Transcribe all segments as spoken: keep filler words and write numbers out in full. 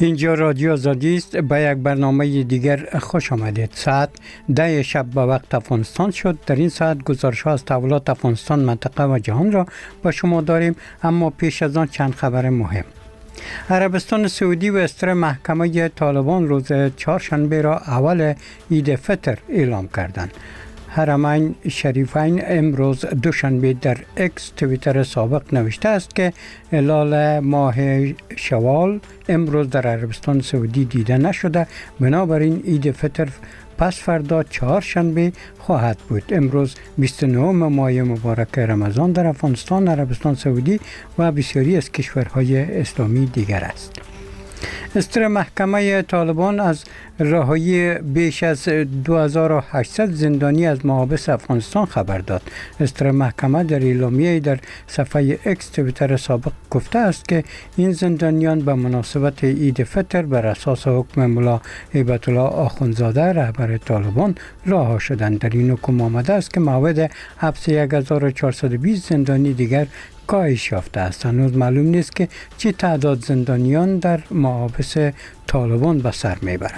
اینجا رادیو آزادی است. به یک برنامه دیگر خوش آمدید. ساعت ده شب به وقت افغانستان شد. در این ساعت گزارش‌ها از تحولات افغانستان، منطقه و جهان را با شما داریم، اما پیش از آن چند خبر مهم. عربستان سعودی و استر محکمه طالبان روز چهارشنبه را اول عید فطر اعلام کردند. حرمین شریفین امروز دوشنبه در اکس توییتر سابق نوشته است که هلال ماه شوال امروز در عربستان سعودی دیده نشده، بنابراین عید فطر پس فردا چهارشنبه خواهد بود. امروز بیست و نه ماه مبارک رمضان در افغانستان، عربستان سعودی و بسیاری از کشورهای اسلامی دیگر است. استر محکمه طالبان از رهایی بیش از دو هزار و هشتصد زندانی از محابس افغانستان خبر داد. استر محکمه در اعلامیه در صفحه اکس توییتر سابق گفته است که این زندانیان به مناسبت عید فطر بر اساس حکم ملا هیبت الله آخوندزاده رهبر طالبان رها شدند. در این حکم آمده است که موعد حبس یک هزار و چهارصد و بیست زندانی دیگر کاهش یافته است. هنوز معلوم نیست که چه تعداد زندانیان در محابس طالبان به سر میبرند.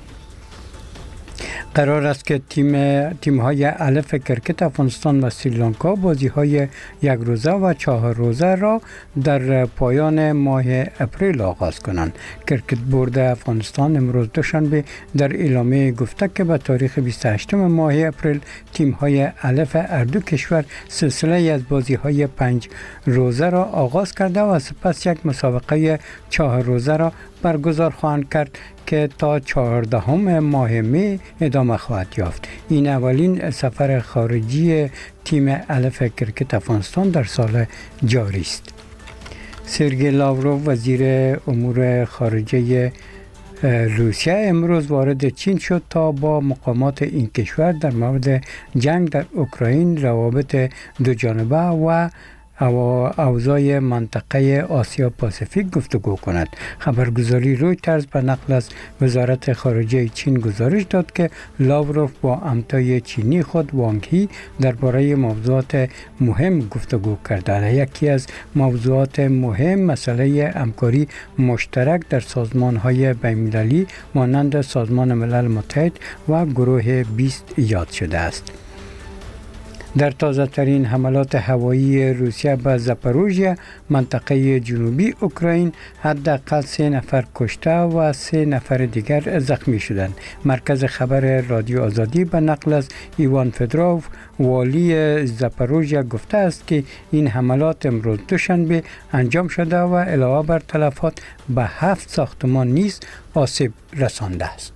قرار است که تیم تیم‌های الف کرکت افغانستان و سریلانکا بازی‌های یک روزه و چهار روزه را در پایان ماه اپریل آغاز کنند. کرکت بورد افغانستان امروز دوشنبه در اعلامیه گفته که به تاریخ بیست و هشتم ماه اپریل تیم‌های الف هر دو کشور سلسله از بازی‌های پنج روزه را آغاز کرده و سپس یک مسابقه چهار روزه را برگزار خواهند کرد که تا چهاردهم ماه می ادامه خواهد یافت. این اولین سفر خارجی تیم الف کرکت افغانستان در سال جاری است. سرگئی لاوروف وزیر امور خارجه روسیه امروز وارد چین شد تا با مقامات این کشور در مورد جنگ در اوکراین، روابط دو جانبه و اوضاع منطقه آسیا پاسیفیک گفتگو کند. خبرگزاری رویترز به نقل از وزارت خارجه چین گزارش داد که لاوروف با همتای چینی خود وانگ هی درباره موضوعات مهم گفتگو کرده. یکی از موضوعات مهم مسئله همکاری مشترک در سازمان‌های بین‌المللی مانند سازمان ملل متحد و گروه بیست یاد شده است. در تازه ترین حملات هوایی روسیه به زاپاروژیا منطقه جنوبی اوکراین حداقل سه نفر کشته و سه نفر دیگر زخمی شدند. مرکز خبر رادیو آزادی به نقل از ایوان فدوروف والی زاپاروژیا گفته است که این حملات امروز دوشنبه انجام شده و علاوه بر تلفات به هفت ساختمان نیز آسیب رسانده است.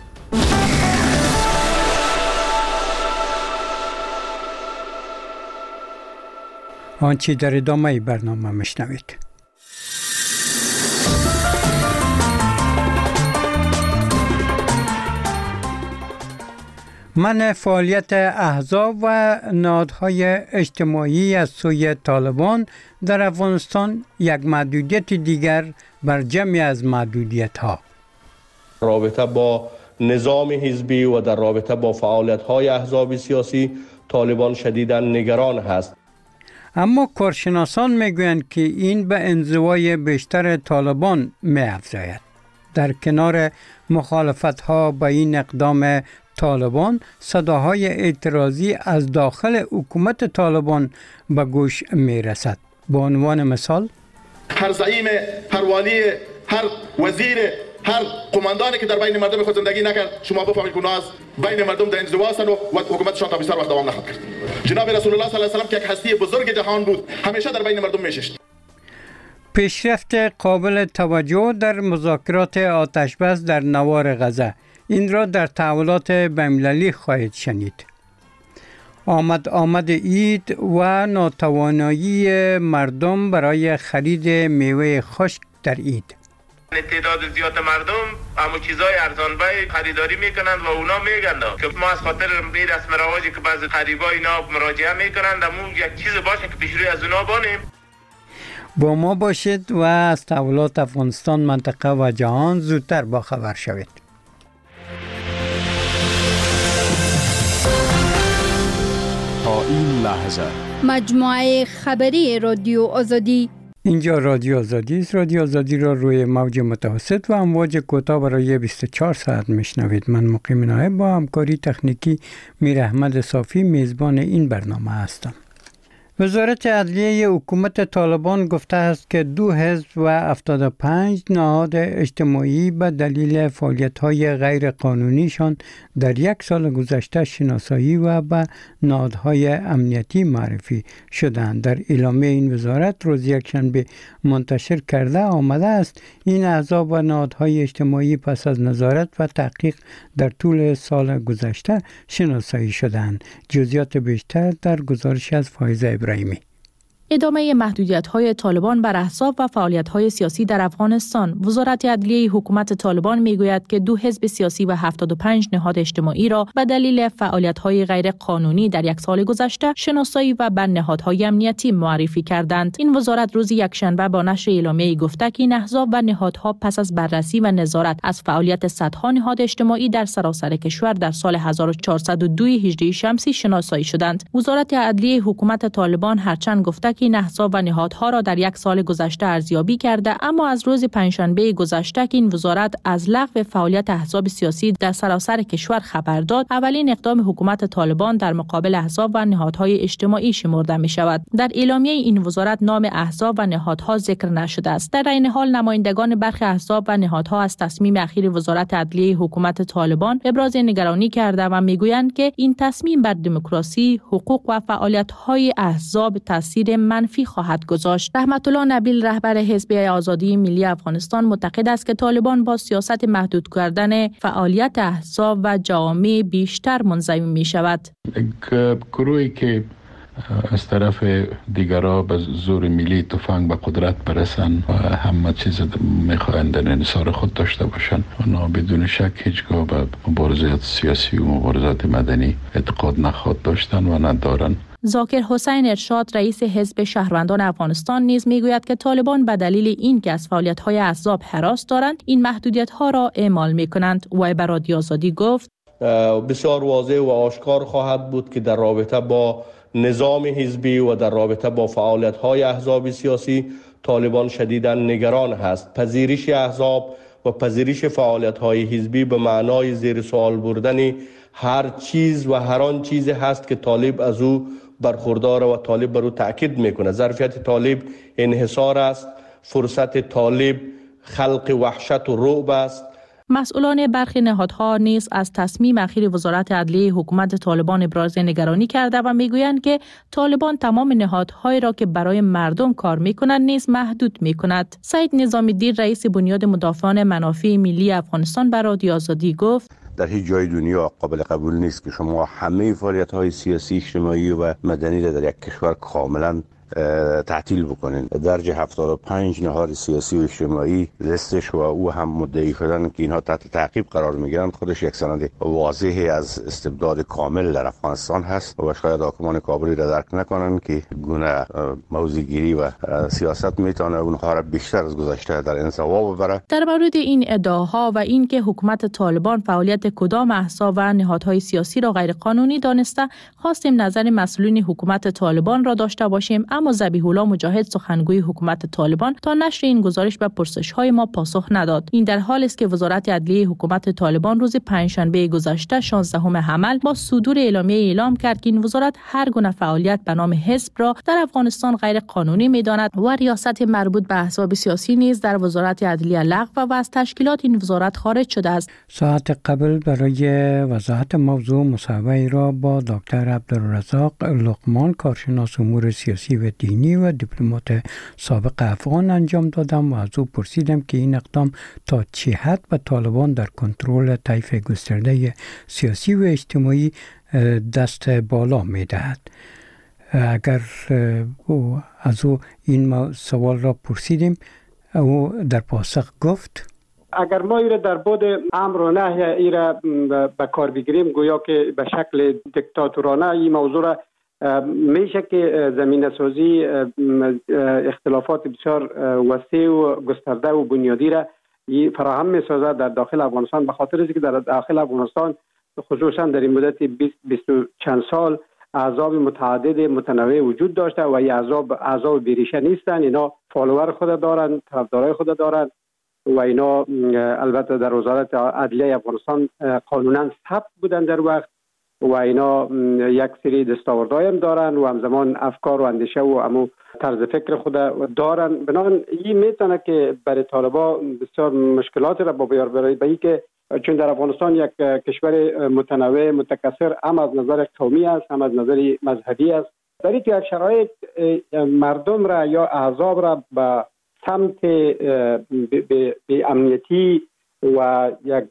آنچه در ادامه برنامه میشنوید. منع فعالیت احزاب و نهادهای اجتماعی از سوی طالبان در افغانستان یک محدودیت دیگر بر جمعی از محدودیت‌ها. رابطه با نظام حزبی و در رابطه با فعالیت‌های احزاب سیاسی طالبان شدیداً نگران هست. اما کارشناسان میگویند که این به انزوای بیشتر طالبان می‌افزاید. در کنار مخالفت‌ها با این اقدام طالبان، صداهای اعتراضی از داخل حکومت طالبان به گوش می‌رسد. به عنوان مثال، هر زعیم، هر والی، هر وزیر، هر قماندانی که در بین مردم خود زندگی نکرد، شما بفهمید که اونها از بین مردم در انزوا هستند و حکومتشان تا بیشتر وقت دوام نخواهد کرد. جناب رسول الله صلی الله علیه و سلم که یک هستی بزرگ جهان بود، همیشه در بین مردم میشست. پیشرفت قابل توجه در مذاکرات آتشبس در نوار غزه، این را در تحولات بین‌المللی خواهید شنید. آمد آمد عید و ناتوانایی مردم برای خرید میوه خشک در عید. تعداد زیاد مردم همو چیزای ارزانبای خریداری میکنند و اونا میگن که ما از خاطر این رسم رواجی که بعضی خریبای اینا مراجعه میکنند همون یک چیز باشه که پیش روی از اونا بانیم. با ما باشید و از تحولات افغانستان، منطقه و جهان زودتر با خبر شوید. تا این لحظه مجموعه خبری رادیو آزادی اینجا رادیو آزادی است. رادیو آزادی را روی موج متوسط و امواج کوتاه برای بیست و چهار ساعت میشنوید. من مقیم نایب با همکاری تکنیکی میر احمد صافی میزبان این برنامه هستم. وزارت عدلیه حکومت طالبان گفته است که دو حزب و هفتاد و پنج نهاد اجتماعی به دلیل فعالیت‌های غیر قانونیشان در یک سال گذشته شناسایی و به نهادهای امنیتی معرفی شدند. در اعلامیه این وزارت روز یکشنبه منتشر کرده آمده است این احزاب و نهادهای اجتماعی پس از نظارت و تحقیق در طول سال گذشته شناسایی شدند. جزئیات بیشتر در گزارش از فایزه ابراهیمی. ادامه محدودیت‌های طالبان بر احزاب و فعالیت‌های سیاسی در افغانستان. وزارت عدلیه حکومت طالبان می‌گوید که دو حزب سیاسی و هفتاد و پنج نهاد اجتماعی را به دلیل فعالیت‌های غیر قانونی در یک سال گذشته شناسایی و به نهادهای امنیتی معرفی کردند. این وزارت روز یکشنبه با نشر اعلامیه‌ای گفته که این احزاب و نهادها پس از بررسی و نظارت از فعالیت صدها نهاد اجتماعی در سراسر کشور در سال هزار و چهارصد و دو هجری شمسی شناسایی شدند. وزارت عدلیه حکومت طالبان هرچند گفته این احزاب و نهادها را در یک سال گذشته ارزیابی کرده، اما از روز پنجشنبه گذشته که این وزارت از لغو فعالیت احزاب سیاسی در سراسر کشور خبر داد، اولین اقدام حکومت طالبان در مقابل احزاب و نهادهای اجتماعی شمرده می شود. در اعلامیه این وزارت نام احزاب و نهادها ذکر نشده است. در این حال نمایندگان برخی احزاب و نهادها از تصمیم اخیر وزارت عدلیه حکومت طالبان ابراز نگرانی کرده و میگویند که این تصمیم بر دموکراسی، حقوق و فعالیت‌های احزاب تاثیر منفی خواهد گذاشت. رحمت الله نبیل رهبر حزب آزادی ملی افغانستان معتقد است که طالبان با سیاست محدود کردن فعالیت احزاب و جوامع بیشتر منزوی می شود. گروهی که از طرف دیگرها به زور ملی تفنگ به قدرت برسن و همه چیز میخواهند در انحصار خود داشته باشند، اونا بدون شک هیچگاه به مبارزات سیاسی و مبارزات مدنی اعتقاد نخواهد داشتن و ندارن. ذاکر حسین ارشاد رئیس حزب شهروندان افغانستان نیز میگوید که طالبان به دلیل این که از فعالیت‌های احزاب هراس دارند این محدودیت‌ها را اعمال می‌کنند. و به رادیو آزادی گفت بسیار واضح و آشکار خواهد بود که در رابطه با نظام حزبی و در رابطه با فعالیت‌های احزاب سیاسی طالبان شدیداً نگران هست. پذیرش احزاب و پذیرش فعالیت‌های حزبی به معنای زیر سوال بردن هر چیز و هر آن چیزی هست که طالب از او برخوردار و طالب بر او تاکید میکنه. ظرفیت طالب انحصار است، فرصت طالب خلق وحشت و رعب است. مسئولان برخی نهادها نیز از تصمیم اخیر وزارت عدلیه حکومت طالبان ابراز نگرانی کرده و میگویند که طالبان تمام نهادهایی را که برای مردم کار میکنند نیز محدود میکند. سید نظامی‌الدین رئیس بنیاد مدافعان منافع ملی افغانستان به رادیو آزادی گفت در هیچ جای دنیا قابل قبول نیست که شما همه فعالیت‌های سیاسی، اجتماعی و مدنی را در یک کشور کاملا تعطیل بکنین. درجه هفتاد و پنج نهاد سیاسی و اجتماعی لستش و او هم مدعی شدن که اینها تحت تعقیب قرار میگیرند خودش یک سند واضحی از استبداد کامل در افغانستان هست و شاید حاکمان کابلی را درک نکنند که گونه موضع‌گیری و سیاست میتونه اونها را بیشتر از گذشته در انزوا ببره. در مورد این ادعاها و اینکه حکومت طالبان فعالیت کدام احزاب و نهادهای سیاسی را غیر قانونی دانسته، خواستیم نظر مسئولین حکومت طالبان را داشته باشیم، اما ذبیح الله مجاهد سخنگوی حکومت طالبان تا نشر این گزارش به پرسش‌های ما پاسخ نداد. این در حالی است که وزارت عدلیه حکومت طالبان روز پنجشنبه گذشته شانزدهم حمل با صدور اعلامیه اعلام کرد که این وزارت هر گونه فعالیت به نام حزب را در افغانستان غیر قانونی می‌داند و ریاست مربوط به احزاب سیاسی نیز در وزارت عدلیه لغو و از تشکیلات این وزارت خارج شده است. ساعت قبل برای وضاحت موضوع مصاحبه را با دکتر عبدالرزاق لقمان کارشناس امور سیاسی و دینی و دیپلمات سابق افغان انجام دادم و از او پرسیدم که این اقدام تا چه حد به طالبان در کنترل طیف گسترده سیاسی و اجتماعی دست بالا می‌دهد. اگر او از او این سوال را پرسیدیم، او در پاسخ گفت اگر ما ایره در بود امر و نهی ایره به کار بگیریم گویا که به شکل دیکتاتورانه این موضوع را میشه که زمینه سازی اختلافات بسیار وسیع و گسترده و بنیادی را فراهم میسازد در داخل افغانستان، به خاطر اینکه در داخل افغانستان خصوصا در این مدت بیست بیست و چند سال احزاب متعدد متنوع وجود داشته و این احزاب احزاب بیریشه نیستند. اینا فالوور خود دارن، طرفدارای خود دارن و اینا البته در وزارت عدلیه افغانستان قانونا ثبت بودن در وقت و اینا یک سری دستاوردهای هم دارن و همزمان افکار و اندیشه و امو طرز فکر خود دارن. بنابراین این میتونه که برای طالبا بسیار مشکلات را با بیار بره، به که چون در افغانستان یک کشور متنوع متکثر هم از نظر قومی است هم از نظر مذهبی است. در این یک شرایط مردم را یا احزاب را به سمت به امنیتی و یک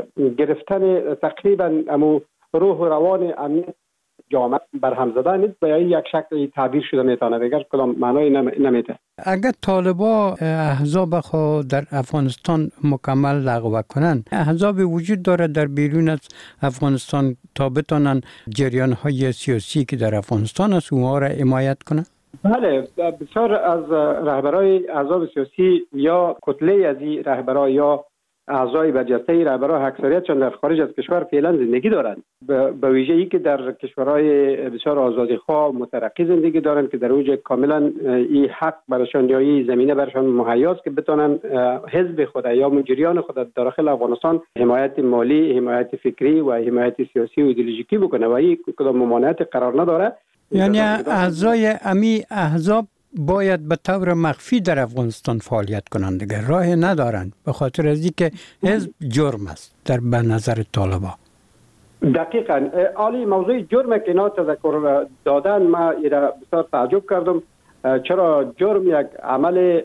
گرفتن تقریبا امو روح و روان امنیت جامعه برهم زدن نیست و یک شکلی تعبیر شده میتونه بگر کدام معنای نمیده. اگر طالبا احزاب خود در افغانستان مکمل لغو کنند، احزاب وجود داره در بیرون از افغانستان تا بتونن جریان های سیاسی که در افغانستان است اونها را حمایت کنند؟ بله، بسیار از رهبرای احزاب سیاسی یا کتله از این رهبرای یا اعضای برجسته رهبران اکثریتشان در خارج از کشور فعلا زندگی دارند، به ویژه‌ای که در کشورهای بسیار آزادیخواه مترقی زندگی دارند که در اوج کاملا این حق برشان یا این زمینه برشان مهیا است که بتونن حزب خود یا مجریان خود داخل افغانستان حمایت مالی، حمایت فکری و حمایت سیاسی و ایدئولوژیکی بکنه و این کدام ممانعت قرار نداره. یعنی اعضای امی احزاب باید به طور مخفی در افغانستان فعالیت کنند، دیگر راه ندارند به خاطر از اینکه حزب جرم است در به نظر طالبا. دقیقاً عالی موضوع جرم که اینا تذکر دادن ما ایرا بسیار تعجب کردم. چرا جرم یک عمل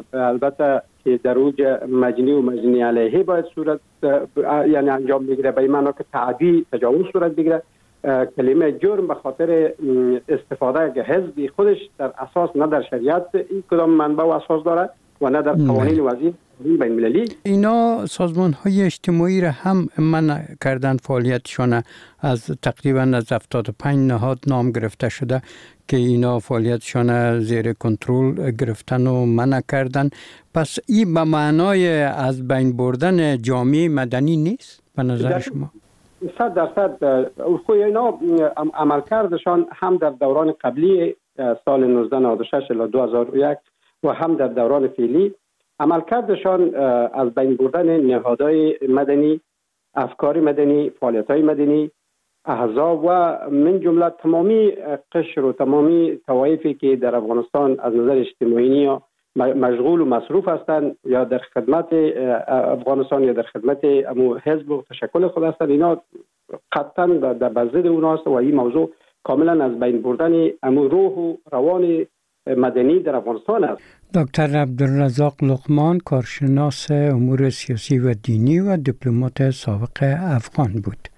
البته که در اوج مجنی و مجنی علیه باید صورت یعنی انجام بگیره، به این معنی که تعدی تجاوز صورت بگیره. کلمه جرم به خاطر استفاده از حزبی خودش در اساس نه در شریعت این کدام منبع و اساس داره و نه در قوانین وضعی بین المللی. اینا سازمان های اجتماعی را هم منع کردن فعالیتشان، از تقریبا از هفتاد و پنج نهاد نام گرفته شده که اینا فعالیتشان زیر کنترل گرفتن و منع کردن. پس این به معنای از بین بردن جامعه مدنی نیست به نظر شما؟ صد درصد خوی اینا عملکردشان هم در دوران قبلی سال نوزده نود و شش الی دو هزار و یک و هم در دوران فعلی عملکردشان از بین بردن نهادهای مدنی، افکار مدنی، فعالیت‌های مدنی، احزاب و من جمله تمامی قشر و تمامی طوایفی که در افغانستان از نظر اجتماعی مشغول و مصروف هستند یا در خدمت افغانستان یا در خدمت امو حزب و تشکل خود هستند، اینا قطعا در بزد اوناست و این موضوع کاملا از بین بردن امو روح و روان مدنی در افغانستان است. دکتر عبدالرزاق لقمان، کارشناس امور سیاسی و دینی و دیپلمات سابق افغان بود.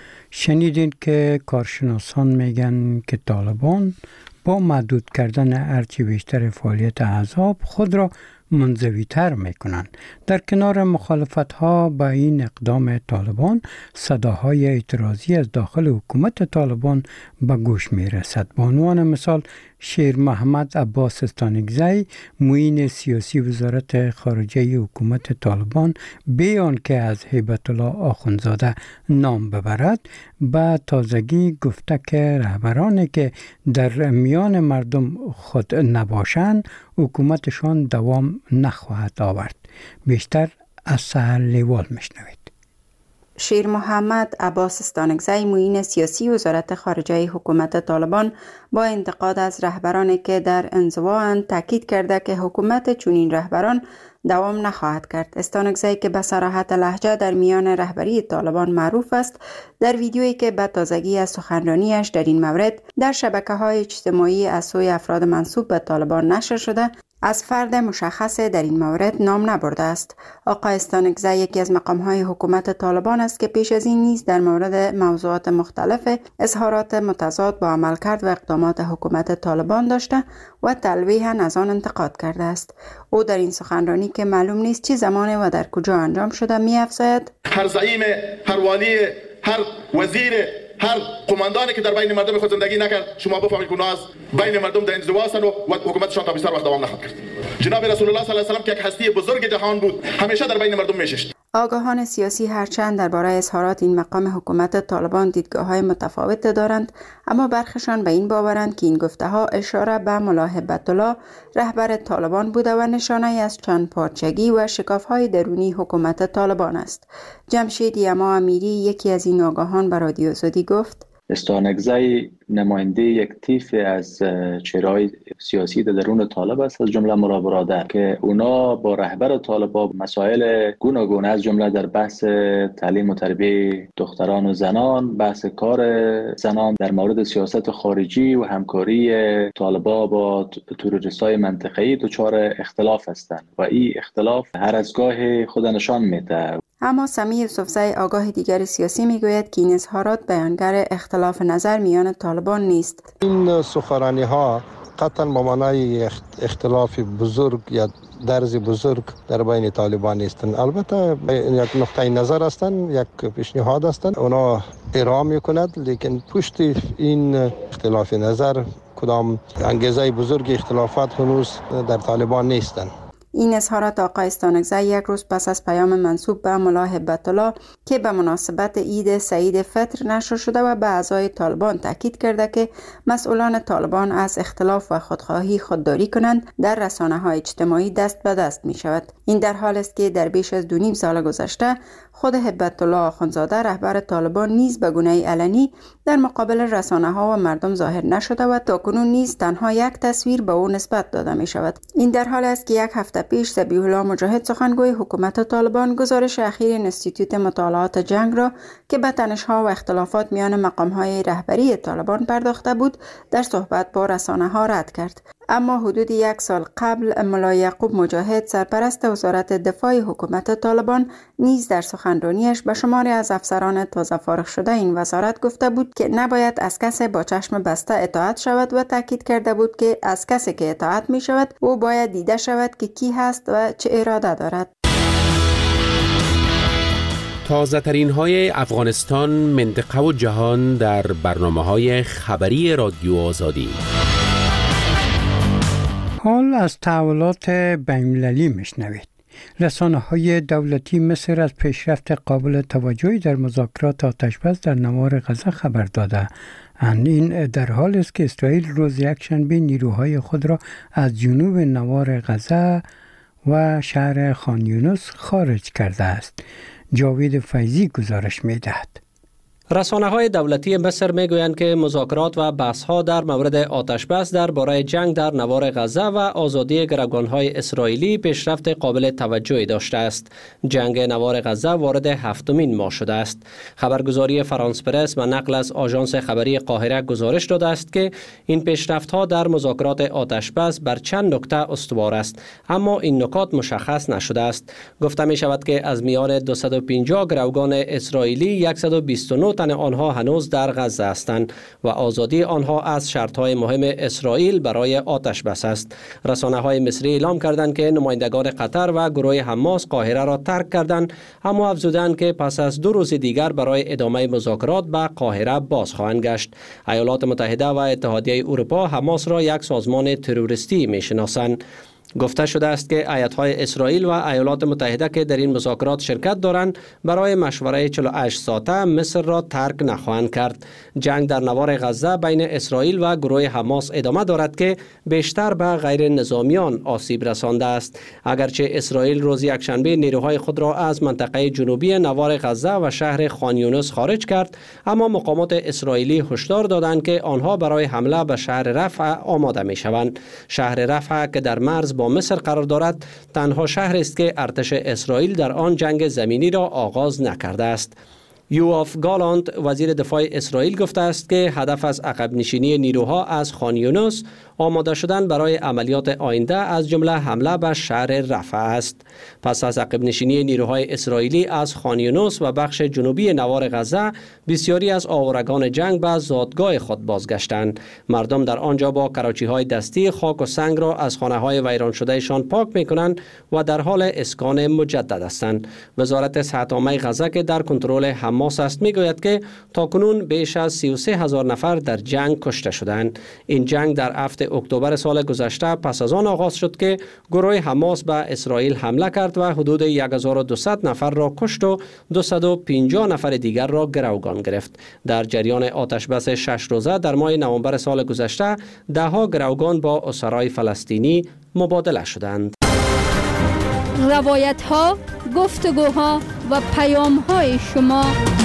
شنیدین که کارشناسان میگن که طالبان با محدود کردن هرچی بیشتر فعالیت احزاب خود را منزوی تر میکنند. در کنار مخالفت ها با این اقدام طالبان، صداهای اعتراضی از داخل حکومت طالبان به گوش میرسد. به عنوان مثال شیر محمد عباس استانکزی، معین سیاسی وزارت خارجه حکومت طالبان، بیان که از هیبت الله آخوندزاده نام ببرد، به تازگی گفته که رهبرانی که در میان مردم خود نباشند حکومتشان دوام نخواهد آورد. بیشتر از سهر لیوال میشنوید. شیر محمد عباس استانکزی، معین سیاسی وزارت خارجه حکومت طالبان، با انتقاد از رهبرانی که در انزوااند تاکید کرده که حکومت چنین رهبران دوام نخواهد کرد. استانکزی که به صراحت لهجه در میان رهبری طالبان معروف است، در ویدیویی که به تازگی از سخنرانیش در این مورد در شبکه‌های اجتماعی از سوی افراد منسوب به طالبان نشر شده، از فرد مشخص در این مورد نام نبرده است. آقای استانکزی یکی از مقام‌های حکومت طالبان است که پیش از این نیز در مورد موضوعات مختلف اظهارات متضاد با عملکرد و اقدامات حکومت طالبان داشته و تلویحاً از آن انتقاد کرده است. او در این سخنرانی که معلوم نیست چه زمان و در کجا انجام شده می‌افزاید: هر زعیم، هر والی، هر وزیر، هر قماندانی که در بین مردم خود زندگی نکرد، شما بفهمید که اونها از بین مردم در انزوا هستند و حکومتشان تا بیشتر وقت دوام نخواهد کرد. جناب رسول الله صلی الله علیه و سلم که یک هستی بزرگ جهان بود، همیشه در بین مردم میشست. آگاهان سیاسی هرچند درباره اظهارات این مقام حکومت طالبان دیدگاه‌های متفاوت دارند، اما برخشان به این باورند که این گفته‌ها اشاره به ملا هبت‌الله رهبر طالبان بوده و نشانه از چند پارچگی و شکاف‌های درونی حکومت طالبان است. جمشید یما امیری یکی از این آگاهان به رادیو آزادی گفت: استانکزی نماینده یک طیف از چهره‌های سیاسی در درون طالب است، از جمله ملا برادر، که اونا با رهبر طالبان مسائل گوناگون از جمله در بحث تعلیم و تربیت دختران و زنان، بحث کار زنان، در مورد سیاست خارجی و همکاری طالبان با تروریست‌های منطقه‌ای دچار اختلاف هستند و این اختلاف هر از گاه خود نشان میده. اما سمیع یوسفزی آگاه دیگر سیاسی میگوید که این اظهارات بیانگر اختلاف نظر میان طالبان نیست. این سخنرانی ها قطعا به معنای اختلاف بزرگ یا درز بزرگ در بین طالبان نیستند. البته یک نقطه نظر هستند، یک پیشنهاد هستند، اونا ارائه میکند، لیکن پشت این اختلاف نظر کدام انگیزه بزرگ اختلافات هنوز در طالبان نیستند. این اظهارات آقای استانکزی یک روز پس از پیام منسوب به ملا هبت‌الله که به مناسبت عید سعید فطر نشر شده و به اعضای طالبان تاکید کرده که مسئولان طالبان از اختلاف و خودخواهی خودداری کنند، در رسانه‌های اجتماعی دست به دست می شود. این در حال است که در بیش از دو نیم سال گذشته خود هبت‌الله آخوندزاده رهبر طالبان نیز به گونه علنی در مقابل رسانه‌ها و مردم ظاهر نشده و تاکنون نیز تنها یک تصویر به او نسبت داده می شود. این در حال است که یک هفته پیش ذبیح الله مجاهد سخنگوی حکومت طالبان گزارش اخیر انستیتوت مطالعات جنگ را که به تنش‌ها و اختلافات میان مقام‌های رهبری طالبان پرداخته بود در صحبت با رسانه‌ها رد کرد. اما حدود یک سال قبل ملا یعقوب مجاهد سرپرست وزارت دفاع حکومت طالبان نیز در سخنرانیش به شماری از افسران تازه فارغ شده این وزارت گفته بود که نباید از کسی با چشم بسته اطاعت شود و تاکید کرده بود که از کسی که اطاعت می شود او باید دیده شود که کی هست و چه اراده دارد. تازه ترین های افغانستان، منطقه و جهان در برنامه های خبری رادیو آزادی. حال از تحولات بین‌المللی میشنوید. رسانه های دولتی مصر از پیشرفت قابل توجهی در مذاکرات آتشبس در نوار غزه خبر داده اند. این در حال است که اسرائیل روز یکشنبه نیروهای خود را از جنوب نوار غزه و شهر خان یونس خارج کرده است. جاوید فیضی گزارش می‌دهد. رسانه‌های دولتی مصر میگویند که مذاکرات و بحث‌ها در مورد آتشبس درباره جنگ در نوار غزه و آزادی گروگان‌های اسرائیلی پیشرفت قابل توجهی داشته است. جنگ نوار غزه وارد هفتمین ماه شده است. خبرگزاری فرانس پرس و نقل از آژانس خبری قاهره گزارش داده است که این پیشرفت‌ها در مذاکرات آتشبس بر چند نکته استوار است، اما این نکات مشخص نشده است. گفته می شود که از میان دویست و پنجاه گروگان اسرائیلی صد و بیست و نه تن آنها هنوز در غزه هستند و آزادی آنها از شرط‌های مهم اسرائیل برای آتش بس است. رسانه‌های مصری اعلام کردند که نمایندگان قطر و گروه حماس قاهره را ترک کردند، اما افزودند که پس از دو روز دیگر برای ادامه مذاکرات به قاهره باز خواهند گشت. ایالات متحده و اتحادیه اروپا حماس را یک سازمان تروریستی می‌شناسند. گفته شده است که ایت‌های اسرائیل و ایالات متحده که در این مذاکرات شرکت دارند برای مشوره چهل و هشت ساعته مصر را ترک نخواهند کرد. جنگ در نوار غزه بین اسرائیل و گروه حماس ادامه دارد که بیشتر به غیر نظامیان آسیب رسانده است. اگرچه اسرائیل روز یکشنبه نیروهای خود را از منطقه جنوبی نوار غزه و شهر خان یونس خارج کرد، اما مقامات اسرائیلی هشدار دادند که آنها برای حمله به شهر رفح آماده می‌شوند. شهر رفح که در مرز با مصر قرار دارد، تنها شهر است که ارتش اسرائیل در آن جنگ زمینی را آغاز نکرده است. یوآف گالانت وزیر دفاع اسرائیل گفته است که هدف از عقب نشینی نیروها از خان یونس آماده شدن برای عملیات آینده از جمله حمله به شهر رفح است. پس از عقب نشینی نیروهای اسرائیلی از خان یونس و بخش جنوبی نوار غزه، بسیاری از آورگان جنگ به زادگاه خود بازگشتند. مردم در آنجا با کراچی‌های دستی خاک و سنگ را از خانه‌های ویران شدهشان پاک می‌کنند و در حال اسکان مجدد هستند. وزارت صحت عامه غزه که در کنترل حماس است میگوید که تاکنون بیش از سی و سه هزار نفر در جنگ کشته شدند. این جنگ در هفت اکتبر سال گذشته پس از آن آغاز شد که گروه حماس به اسرائیل حمله کرد و حدود هزار و دویست نفر را کشت و دویست و پنجاه نفر دیگر را گروگان گرفت. در جریان آتش بس شش روزه در ماه نوامبر سال گذشته ده ها گروگان با اسرای فلسطینی مبادله شدند. روایت ها، گفتگوها و پیام های شما.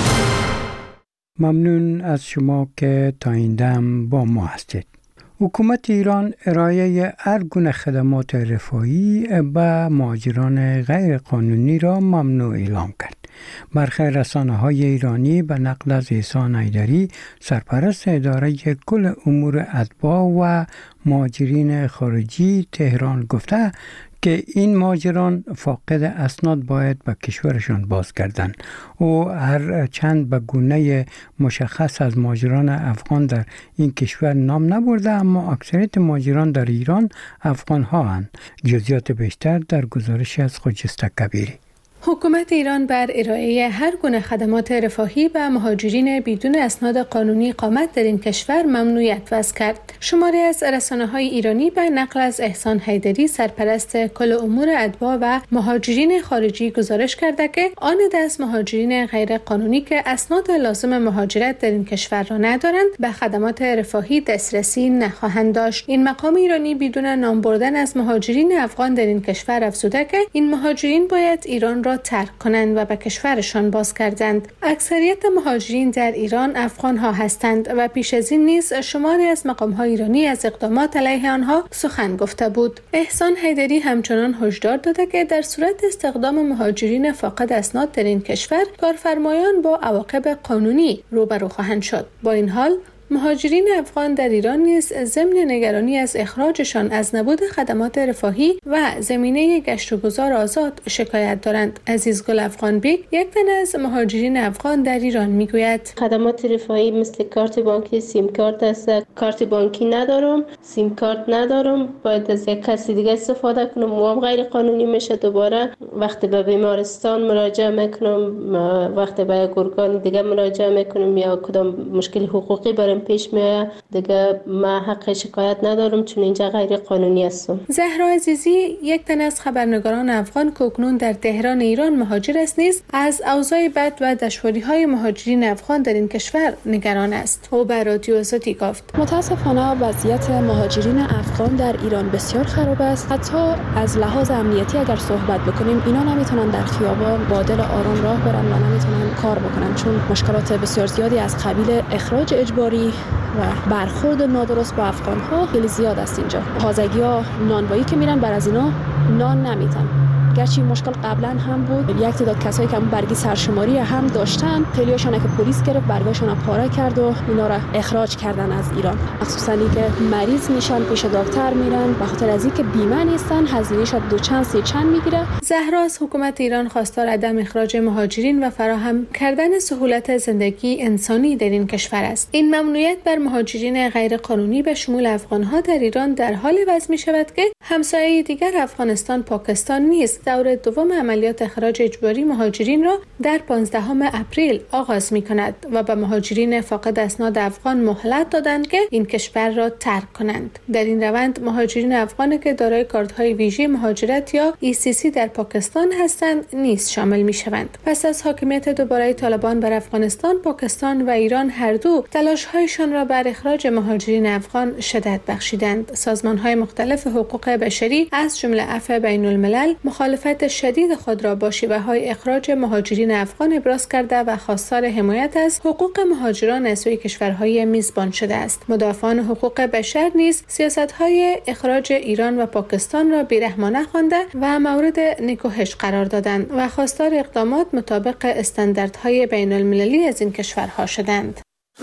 ممنون از شما که تا این دم با ما هستید. حکومت ایران ارائه هر گونه خدمات رفاهی به مهاجران غیر قانونی را ممنوع اعلام کرد. برخی رسانه‌های ایرانی به نقل از احسان حیدری، سرپرست اداره کل امور اتباع و مهاجرین خارجی تهران گفته که این مهاجران فاقد اسناد باید به کشورشان بازگردند. او هر چند به گونه مشخص از مهاجران افغان در این کشور نام نبرده، اما اکثریت مهاجران در ایران افغان ها هستند. جزئیات بیشتر در گزارش از خجسته کبیری. حکومت ایران بر ارائه هر گونه خدمات رفاهی به مهاجرین بدون اسناد قانونی اقامت در این کشور ممنوعیت وضع کرد. شماری از رسانه‌های ایرانی به نقل از احسان حیدری، سرپرست کل امور اتباع و مهاجرین خارجی گزارش کرده که آن دست مهاجرین غیر قانونی که اسناد لازم مهاجرت در این کشور را ندارند به خدمات رفاهی دسترسی نخواهند داشت. این مقام ایرانی بدون نام بردن از مهاجرین افغان در این کشور افزوده که این مهاجرین باید ایران را ترک کنند و به کشورشان بازگردند. اکثریت مهاجرین در ایران افغان ها هستند و پیش از این نیز شماری از مقام های ایرانی از اقدامات علیه آنها سخن گفته بود. احسان حیدری همچنان هشدار داده که در صورت استخدام مهاجرین فاقد اسناد در این کشور، کارفرمایان با عواقب قانونی روبرو خواهند شد. با این حال مهاجرین افغان در ایران نیز ضمن نگرانی از اخراجشان از نبود خدمات رفاهی و زمینه گشت و گذار آزاد شکایت دارند. عزیزگل افغان بیگ، یک تن از مهاجرین افغان در ایران میگوید: خدمات رفاهی مثل کارت بانکی، سیم کارت است. کارت بانکی ندارم، سیم کارت ندارم، باید از یک کسی دیگه استفاده کنم و غیر قانونی میشه. دوباره وقتی به بیمارستان مراجعه میکنم، وقتی به گورگان دیگه مراجعه میکنم یا کدام مشکل حقوقی برام پیش میاد، دیگه ما حق شکایت ندارم چون اینجا غیر قانونی هستم. زهرا عزیزی، یک تن از خبرنگاران افغان که اکنون در تهران ایران مهاجر است، نیز از اوضاع بد و دشواری‌های مهاجرین افغان در این کشور نگران است. او به رادیو آزادی گفت: متاسفانه وضعیت مهاجرین افغان در ایران بسیار خراب است. حتی از لحاظ امنیتی اگر صحبت بکنیم، اینا نمیتونن در خیابان با دل آرام راه برن و نمیتونن کار بکنن، چون مشکلات بسیار زیادی از قبیل اخراج اجباری و برخورد نادرست با افغان‌ها خیلی زیاد است اینجا. تازگی‌ها نانوایی که میرن بر از اینا نان نمیتن. گرچه مشکل قبلا هم بود، یک تعداد کسایی که برگی سرشماری هم داشتن، خیلی‌هاشون که پلیس گرفت، برگاشون پاره کرد و اینا را اخراج کردن از ایران. مخصوصاً که مریض میشن پیش دکتر میرن، به خاطر از اینکه بیمه نیستن هزینه‌اش دو چند سه چند میگیره. زهرا از حکومت ایران خواستار عدم اخراج مهاجرین و فراهم کردن سهولت زندگی انسانی در این کشور است. این ممنوعیت بر مهاجرین غیر قانونی به شمول افغان‌ها در ایران در حال وضع می‌شود که همسایه دیگر افغانستان، پاکستان نیز دور دوم عملیات اخراج اجباری مهاجرین را در پانزدهم اپریل آغاز می‌کند و به مهاجرین فاقد اسناد افغان مهلت دادند که این کشور را ترک کنند. در این روند مهاجرین افغانی که دارای کارت‌های ویژه مهاجرت یا ای سی سی در پاکستان هستند نیز شامل می‌شوند. پس از حاکمیت دوباره طالبان بر افغانستان، پاکستان و ایران هر دو تلاش‌هایشان را بر اخراج مهاجرین افغان شدت بخشیدند. سازمان‌های مختلف حقوق بشری از جمله عفو بین‌الملل مخالفت شدید خود را با شیوه‌های اخراج مهاجرین افغان ابراز کرده و خواستار حمایت از حقوق مهاجران از سوی کشورهای میزبان شده است. مدافعان حقوق بشر نیز سیاست‌های اخراج ایران و پاکستان را بی‌رحمانه خوانده و مورد نکوهش قرار دادند و خواستار اقدامات مطابق استانداردهای بین‌المللی از این کشورها شدند.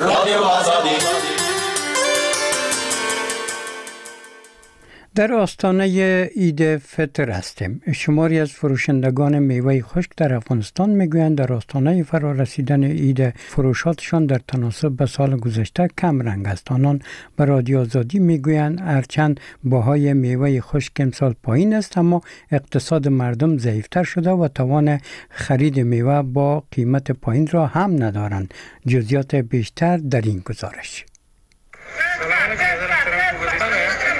در آستانه عید فطر هستیم. شماری از فروشندگان میوه خشک در افغانستان میگویند در آستانه فرا رسیدن عید فروشاتشان در تناسب به سال گذشته کم رنگ است. آنان به رادیو آزادی میگویند هرچند بهای میوه خشک امسال پایین است، اما اقتصاد مردم ضعیفتر شده و توان خرید میوه با قیمت پایین را هم ندارند. جزئیات بیشتر در این گزارش.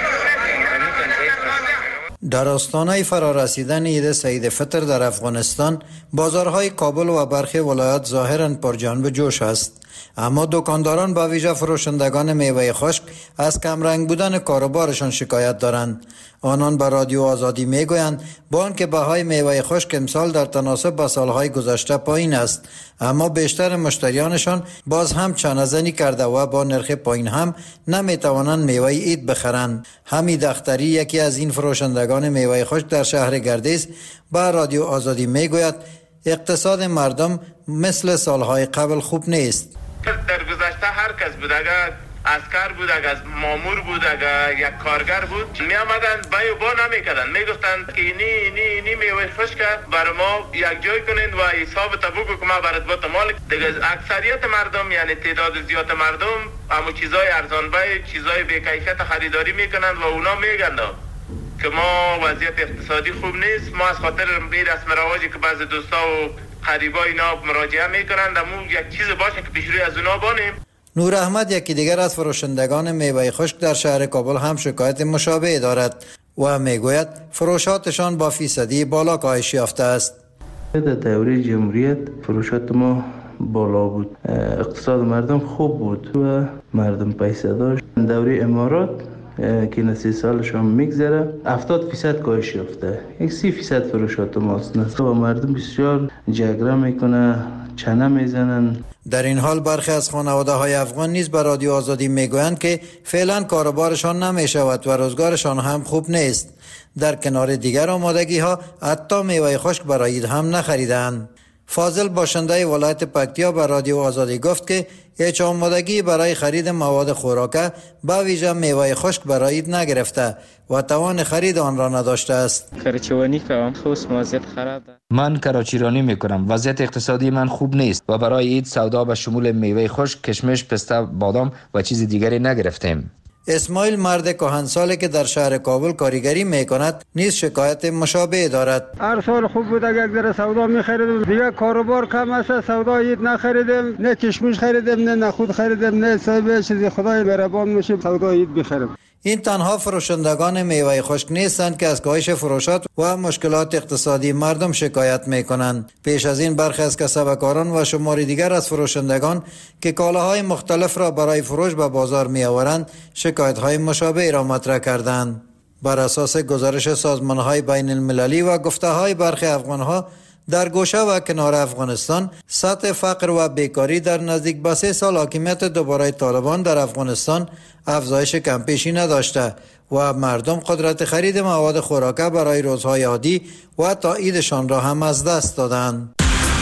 در آستانه فرارسیدن عید سعید فطر در افغانستان، بازارهای کابل و برخی ولایات ظاهراً پرجنب و جوش است. اما دکانداران با ویژه فروشندگان میوه خشک از کمرنگ بودن کاروبارشان شکایت دارند. آنان به رادیو آزادی میگویند با آنکه بهای میوه خشک امسال در تناسب با سالهای گذشته پایین است، اما بیشتر مشتریانشان باز هم چانه‌زنی کرده و با نرخ پایین هم نمیتوانند میوه عید بخرند. حمید اختری، یکی از این فروشندگان میوه خشک در شهر گردیز، با رادیو آزادی میگوید اقتصاد مردم مثل سالهای قبل خوب نیست. در گذشته هر کس بود، اگر اسکر بود، اگر مامور بود، اگر یک کارگر بود، می آمدن بای و با نمی کردن، می گفتند که اینی اینی اینی میوه خشک برای ما یک جای کنید و حساب تبوک که ما برات با مال دیگه. اکثریت مردم یعنی تعداد زیاد مردم همون چیزای ارزان بای چیزای بی کیفیت خریداری میکنند و اونا میگن که ما وضعیت اقتصادی خوب نیست. ما از خاطر این رسم رواجی که بعضی دوستا و قریبا اینا مراجعه میکنند امو یک چیز باشه که پیش روی از اونا بانیم. نور احمد، یکی دیگر از فروشندگان میوه خشک در شهر کابل، هم شکایت مشابه دارد و میگوید فروشاتشان با فیصدی بالا کاهش یافته است. در دوره جمهوریت فروشات ما بالا بود، اقتصاد مردم خوب بود و مردم پیسه داشت. دوره امارات که نسی سالشان میگذره هفتاد فیصد کاهش یافته، یک سی فیصد فروشات ماست و مردم بسیار جگره میکنه، چنه میزنن. در این حال برخی از خانواده های افغان نیز به رادیو آزادی میگویند که فعلا کاروبارشان نمی شود و روزگارشان هم خوب نیست. در کنار دیگر آمادگی ها حتی میوه خشک برای عید هم نخریدند. فاضل، باشنده ولایت پکتیا، به رادیو آزادی گفت که هیچ آمادگی برای خرید مواد خوراکه با ویژه میوه خشک برای عید نگرفته و توان خرید آن را نداشته است. کراچیرانی کنم، خصوص وضعیت خراب. من کراچیرانی میکنم، وضعیت اقتصادی من خوب نیست و برای عید سودا به شمول میوه خشک، کشمش، پسته، بادام و چیز دیگری نگرفتیم. اسماعیل، مرد کهنسالی که در شهر کابل کارگری میکند، نیز شکایت مشابه دارد. هر سال خوب بود، اگر در سودا میخریدیم، دیگه کاروبار کم است، سودا عید نخریدیم، نه کشمش خریدیم، نه نخود خریدیم، نه صاحب چیزی. خدای مهربان میشه سودا عید بخریم. این تنها فروشندگان میوه خشک نیستند که از کاهش فروشات و مشکلات اقتصادی مردم شکایت میکنند. پیش از این برخی از کسبکاران و شماری دیگر از فروشندگان که کالاهای مختلف را برای فروش به بازار می آورند، شکایت‌های مشابه را مطرح کردند. بر اساس گزارش سازمان‌های بین المللی و گفته‌های برخی افغان‌ها، در گوشه و کنار افغانستان سطح فقر و بیکاری در نزدیک به سه سال حاکمیت دوباره طالبان در افغانستان افزایش کمپیشی نداشته و مردم قدرت خرید مواد خوراکه برای روزهای عادی و تا عیدشان را هم از دست دادند.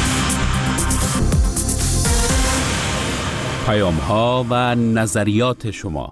پیام‌ها و نظریات شما.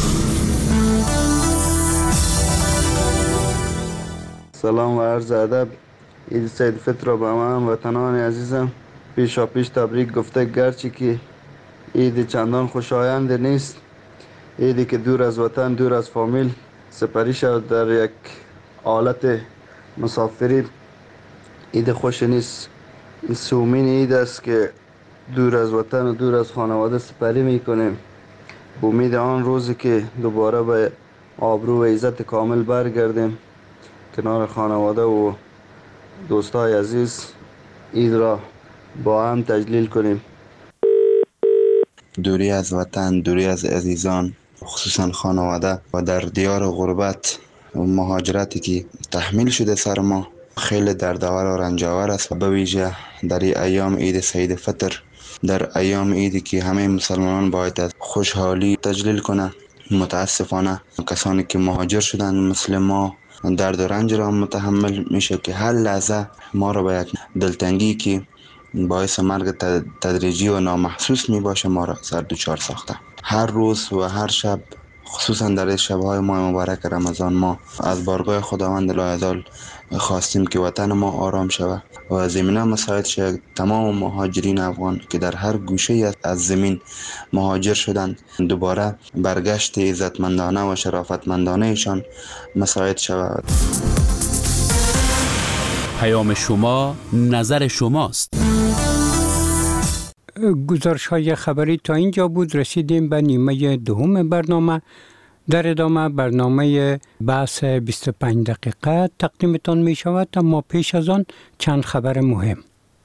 سلام و عرض ادب. عید سعید فطر را به من وطنان عزیزم پیشا پیش تبریک گفته، گرچه که عید چندان خوشایند نیست، عیدی که دور از وطن، دور از فامیل سپری شد در یک حالت مسافری، عید خوش نیست. این سومین عید است که دور از وطن و دور از خانواده سپری میکنیم، به امید آن روزی که دوباره به آبرو و عزت کامل برگردیم کنار خانواده و دوستای عزیز، عید را با هم تجلیل کنیم. دوری از وطن، دوری از عزیزان، خصوصا خانواده و در دیار غربت و مهاجرتی که تحمیل شده سر ما خیلی دردآور و رنجاور است. به ویژه در ایام عید سعید فطر، در ایام عیدی که همه مسلمانان باید از خوشحالی تجلیل کنند، متاسفانه کسانی که مهاجر شدند مثل ما درد و رنج را متحمل میشه که هر لحظه ما را به یک دلتنگی که باعث مرگ تدریجی و نامحسوس می باشه ما را سر دوچار ساخته. هر روز و هر شب، خصوصا در شبهای ماه مبارک رمضان، ما از بارگاه خداوند لایزال خواستیم که وطن ما آرام شود و زمینه مساعد شد تمام مهاجرین افغان که در هر گوشه از زمین مهاجر شدند دوباره برگشت عزتمندانه و شرافتمندانه ایشان مساعد شود. پیام شما، نظر شماست. گزارش های خبری تا اینجا بود. رسیدیم به نیمه دوم برنامه. در ادامه برنامه بحث بیست و پنج دقیقه تقدیمتان می شود، اما پیش از آن چند خبر مهم.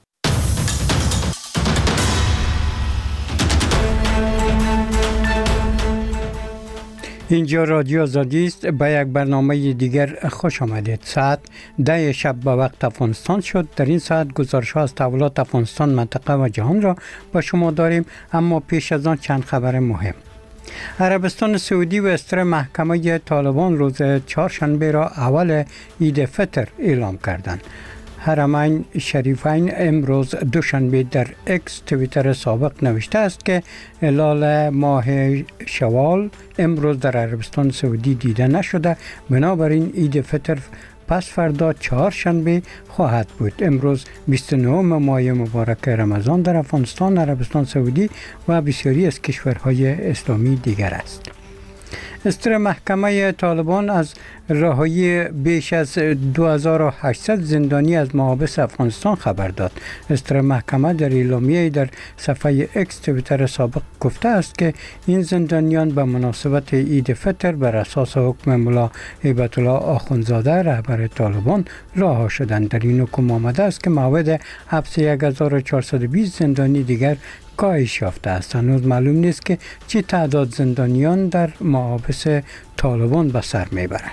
اینجا رادیو آزادی است. به یک برنامه دیگر خوش آمدید. ساعت ده شب به وقت افغانستان شد. در این ساعت گزارش ها از تحولات افغانستان، منطقه و جهان را با شما داریم، اما پیش از آن چند خبر مهم. عربستان سعودی و استر محکمه طالبان روز چهارشنبه را اول عید فطر اعلام کردند. حرمین شریفین امروز دوشنبه در اکس توییتر سابق نوشته است که هلال ماه شوال امروز در عربستان سعودی دیده نشده، بنابراین عید فطر پس فردا چهارشنبه خواهد بود. امروز بیست و نه ماه مبارک رمضان در افغانستان، عربستان سعودی و بسیاری از کشورهای اسلامی دیگر است. استر محکمه طالبان از رهایی بیش از دو هزار و هشتصد زندانی از محابس افغانستان خبر داد. استر محکمه در اعلامیه در صفحه اکس توییتر سابق گفته است که این زندانیان به مناسبت عید فطر بر اساس حکم ملا هیبت الله آخوندزاده رهبر طالبان رها شدند. در این حکم آمده است که موعد حبس یک هزار و چهارصد و بیست زندانی دیگر کاهش یافته است. هنوز معلوم نیست که چه تعداد زندانیان در محابس طالبان به سر میبرند.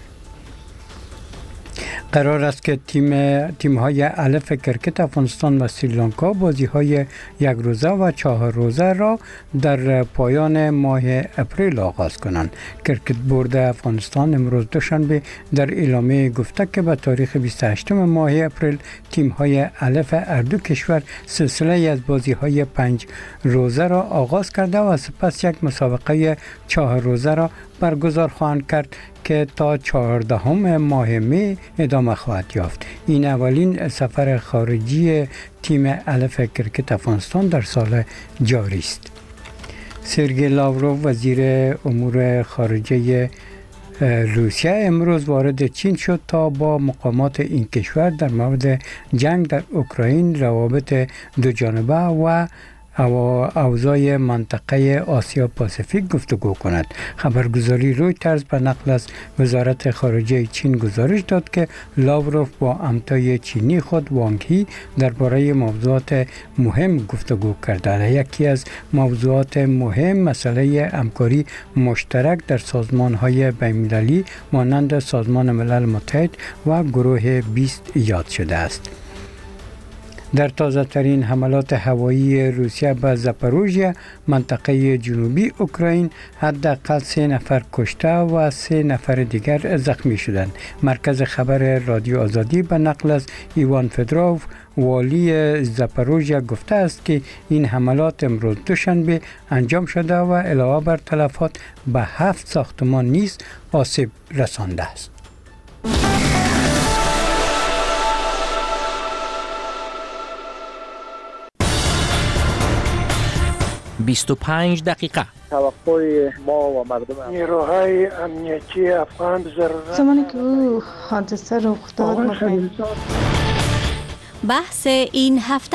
قرار است که تیم تیم های الف کرکت افغانستان و سریلانکا بازی های یک روزه و چهار روزه را در پایان ماه اپریل آغاز کنند. کرکت بورد افغانستان امروز دوشنبه در اعلامیه گفته که به تاریخ بیست و هشتم ماه اپریل تیم های الف هر دو کشور سلسله از بازی های پنج روزه را آغاز کرده و سپس یک مسابقه چهار روزه را برگزار خواهند کرد که تا چهاردهم ماه می ادامه خواهد یافت. این اولین سفر خارجی تیم الف کرکت افغانستان در سال جاری است. سرگئی لاوروف وزیر امور خارجه روسیه امروز وارد چین شد تا با مقامات این کشور در مورد جنگ در اوکراین، روابط دو جانبه و اوضاع منطقه آسیا پاسیفیک گفتگو کند. خبرگزاری رویترز به نقل از وزارت خارجه چین گزارش داد که لاوروف با همتای چینی خود وانگ هی درباره موضوعات مهم گفتگو کرده. یکی از موضوعات مهم مسئله همکاری مشترک در سازمان‌های بین‌المللی مانند سازمان ملل متحد و گروه بیست یاد شده است. در تازه ترین حملات هوایی روسیه به زاپاروژیا منطقه جنوبی اوکراین حداقل سه نفر کشته و سه نفر دیگر زخمی شدند. مرکز خبر رادیو آزادی به نقل از ایوان فدروف والی زاپاروژیا گفته است که این حملات امروز دوشنبه انجام شده و علاوه بر تلفات به هفت ساختمان نیز آسیب رسانده است. بیست و پنج دقیقه توقع ما و مردم نیروهای امنیتی افغان ضرورت زمانی که او حادثه رخ داد بحث این هفته.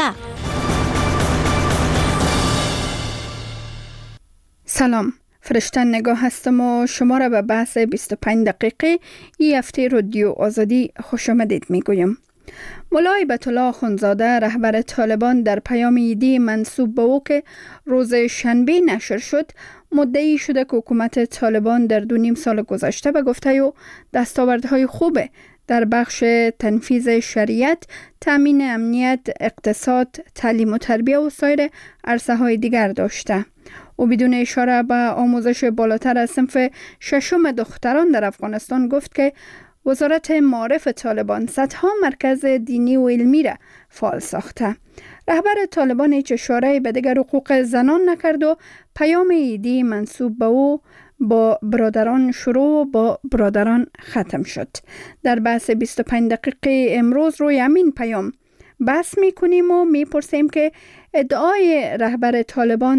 سلام، فرشته نگاه هستم و شما را به بحث بیست و پنج دقیقه این هفته رادیو آزادی خوش آمدید می گویم. ملا هیبت الله آخوندزاده رهبر طالبان در پیام عیدی منسوب به او که روز شنبه نشر شد مدعی شده که حکومت طالبان در دو نیم سال گذشته به گفته او دستاوردهای خوبه در بخش تنفیذ شریعت، تامین امنیت، اقتصاد، تعلیم و تربیه و سایر عرصه های دیگر داشته. او بدون اشاره به آموزش بالاتر از صنف ششم دختران در افغانستان گفت که وزارت معارف طالبان صدها مرکز دینی و علمی را فعال ساخته. رهبر طالبان هیچ اشاره به دیگر حقوق زنان نکرد و پیام عیدی منسوب به او با برادران شروع و با برادران ختم شد. در بحث بیست و پنج دقیقه امروز روی همین پیام بحث می کنیم و می پرسیم که ادعای رهبر طالبان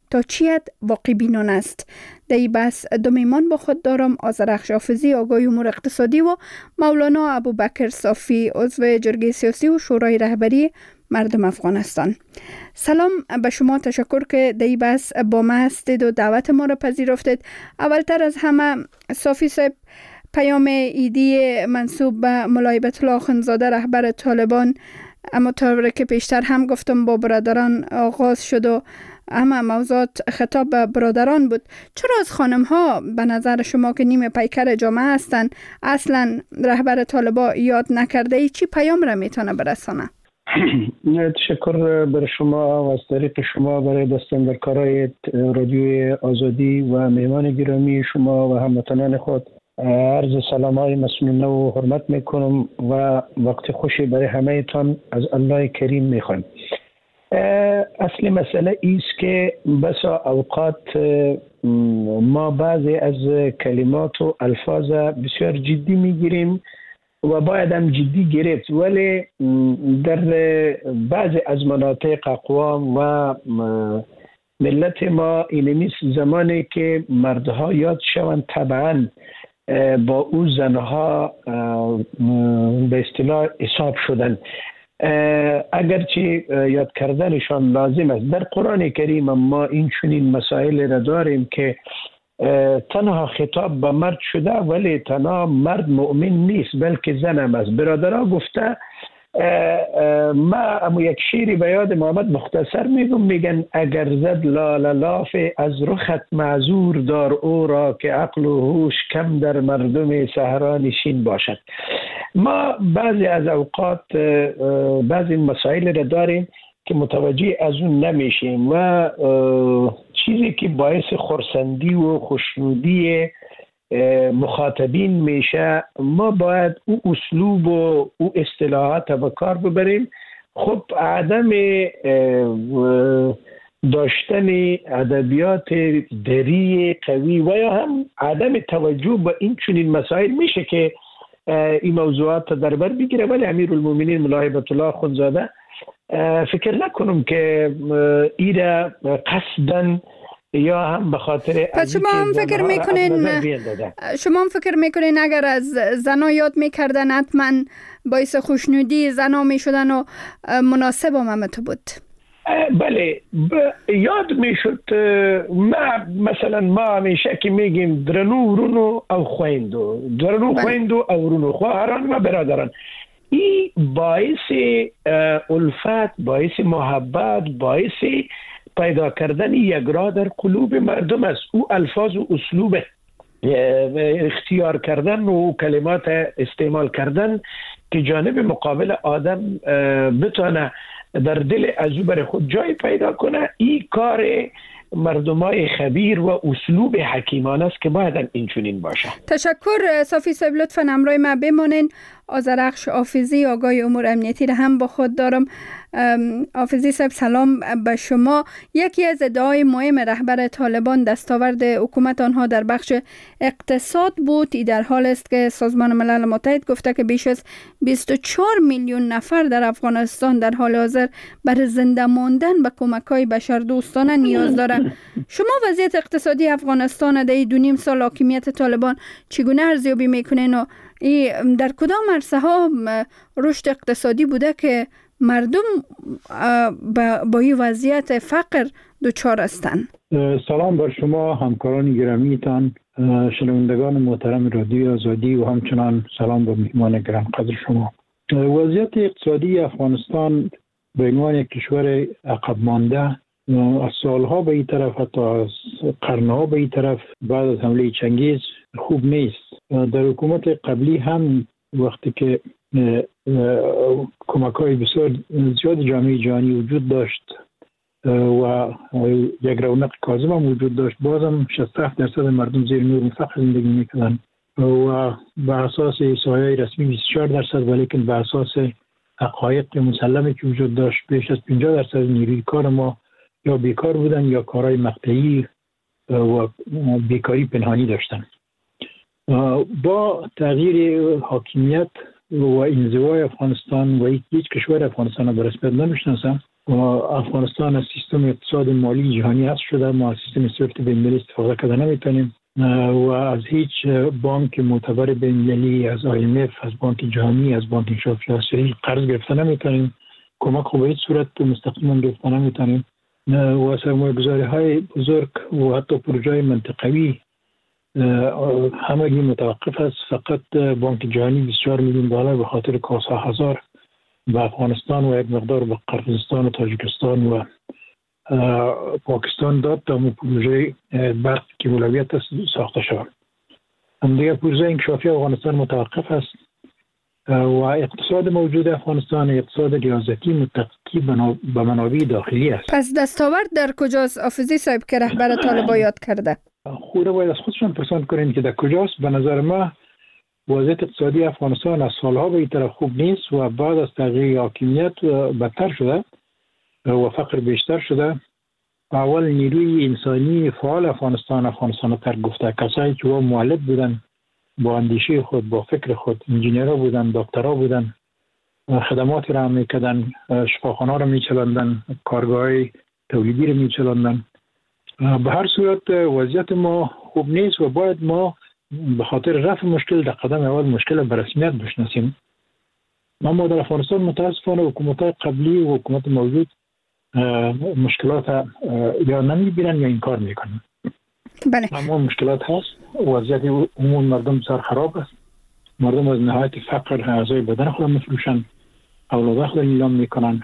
تا چی حد واقع بینانه است. در این بحث دو میمان با خود دارم: آذرخش حافظی، آگاه امور اقتصادی، و مولانا ابوبکر صافی، عضو جرگه سیاسی و شورای رهبری مردم افغانستان. سلام به شما، تشکر که در این بحث با ما هستید و دعوت ما را پذیرفتید. اولتر از همه صافی صاحب، پیام ایدی منسوب به مولای بیت الله اخندزاده رهبر طالبان، اما طور که پیشتر هم گفتم با برادران آغاز شد و اما موضوعات خطاب به برادران بود. چرا از خانم ها به نظر شما که نیم پیکر جامعه هستند اصلا رهبر طالبان یاد نکرده؟ ای چی پیام را میتونه برسانه؟ تشکر بر شما و از طریق شما برای دستن در کارهای رادیوی آزادی و مهمان گرامی شما و هموطنان خود عرض سلام های مسئولانه و حرمت میکنم و وقت خوشی برای همه تان از الله کریم میخوام. اصل مسئله ایست که بسا اوقات ما بعضی از کلمات و الفاظ بسیار جدی میگیریم و باید هم جدی گرفت، ولی در بعضی از مناطق اقوام و ملت ما اینمیست زمانی که مردها یاد شوند طبعا با او زنها به اصطلاح حساب شدن، اگرچه یاد کردنشان لازم است. در قرآن کریم ما این چنین مسائل را داریم که تنها خطاب به مرد شده، ولی تنها مرد مؤمن نیست بلکه زن هم است. برادرها گفته، ما امو یک شیری به یاد محمد مختصر میگم، میگن اگر زد لال لاف از رخت معذور دار او را که عقل و هوش کم در مردم صحرا نشین باشد. ما بعضی از اوقات بعضی مسائل را داریم که متوجه از اون نمیشیم و چیزی که باعث خرسندی و خوشنودی مخاطبین میشه، ما باید او اسلوب و او اصطلاحات به کار ببریم. خب عدم داشتن ادبیات دری قوی و یا هم عدم توجه به این چنین مسائل میشه که این موضوعات در بر بگیره، ولی امیرالمومنین مولای بیت الله اخندزاده فکر نکنم که ایره قصدن یا هم به خاطر پس شما هم فکر میکنین شما هم فکر میکنین اگر از زنا یاد میکردن حتما باعث خوشنودی زنا میشدن و مناسب هم تو بود؟ بله یاد میشد. ما مثلا ما همیشه که میگیم درنو رونو او خویندو، درنو خویندو او رونو، خواهران و برادران. این باعث الفت، باعث محبت، باعث پیدا کردن یک راه در قلوب مردم است. او الفاظ و اسلوب اختیار کردن و کلمات استعمال کردن که جانب مقابل آدم بتونه در دل از او برای خود جای پیدا کنه، این کار مردمای خبیر و اسلوب حکیمانه است که باید این چنین باشه. تشکر صافی صاحب، لطفاً همراه ما بمانین. آذرخش حافظی، آگاه امور امنیتی را هم با خود دارم. حافظی صاحب سلام به شما. یکی از ادعای مهم رهبر طالبان دستاورد حکومت آنها در بخش اقتصاد بود. ای در حال است که سازمان ملل متحد گفته که بیش از بیست و چهار میلیون نفر در افغانستان در حال حاضر برای زنده ماندن به کمک‌های بشردوستانه نیاز دارند. شما وضعیت اقتصادی افغانستان در این دو نیم سال حاکمیت طالبان چگونه ارزیابی میکنین و در کدام عرصه ها رشد اقتصادی بوده که مردم با این وضعیت فقر دچار هستند؟ سلام بر شما همکاران گرامیتان، شنوندگان محترم رادیو آزادی و همچنان سلام به مهمان گرم قدر شما. وضعیت اقتصادی افغانستان به عنوان یک کشور عقب مانده از سالها به این طرف، حتی از قرنها به این طرف بعد از حمله چنگیز خوب نیست. در حکومت قبلی هم وقتی که کمک‌های بسیار زیاد جامعه جهانی وجود داشت و یک رونق کاذب هم وجود داشت، بازم شصت و هفت درصد مردم زیر نور فقر زندگی می‌کردند و بر اساس احصایه‌های رسمی بیست و چهار درصد، ولیکن بر اساس حقایق مسلمه که وجود داشت بیش از پنجاه درصد نیروی کار ما یا بیکار بودن یا کارهای مقطعی و بیکاری پنهانی داشتن. با تغییر حاکمیت و انزوای افغانستان و هیچ کشور افغانستان به رسمیت نمیشناسم، افغانستان از سیستم اقتصاد مالی جهانی حذف شده، ما از سیستم سویفت بین‌المللی استفاده کرده نمیتونیم و از هیچ بانک معتبر بین‌المللی، از آی ام اف، از بانک جهانی، از بانک انشافی آسیایی قرض گرفته نمیتونیم. کمک خوب هیچ صورت مستقیما گرفته نمیتونیم و سرمایه‌گذاری های بزرگ و حتی پروژه منطقوی همگی متوقف است. فقط بانک جهانی بیست و چهار میلیون دلار به خاطر کاسا هزار به افغانستان و یک مقدار به قرقیزستان و تاجیکستان و پاکستان داد تا پروژه برق که اولویت است ساخته شود. دیگر پروژه انکشافی افغانستان متوقف است و اقتصاد موجود افغانستان اقتصاد ریاضتی متکی به منابع داخلی است. پس دستاورد در کجاست آفزی صاحب که رهبر طالبان یاد کرده؟ خود باید از خودشان پرسان کنیم که در کجاست. به نظر ما وضعیت اقتصادی افغانستان از سالها به این طرف خوب نیست و بعد از تغییر حاکمیت بدتر شده و فقر بیشتر شده. اول نیروی انسانی فعال افغانستان افغانستان تر گفته، کسایی که مؤلف بودن، با اندیشه خود، با فکر خود، انجینیرها بودن، دکترها بودن، خدماتی را میکردن، شفاخانه را میچلاندن، کارگاه تولیدی را میچلاندن. به هر صورت وضعیت ما خوب نیست و باید ما به خاطر رفع مشکل در قدم اول مشکل به رسمیت بشناسیم. ما در افغانستان متاسفانه حکومت قبلی و حکومت موجود مشکلات یا نمیبینن یا انکار میکنن. بله. اما مشکلات هست. وضعیت عموم مردم بسیار خراب است. مردم از نهایت فقر اعضای بدن خود میفروشن، اولاد خود نیلام میکنن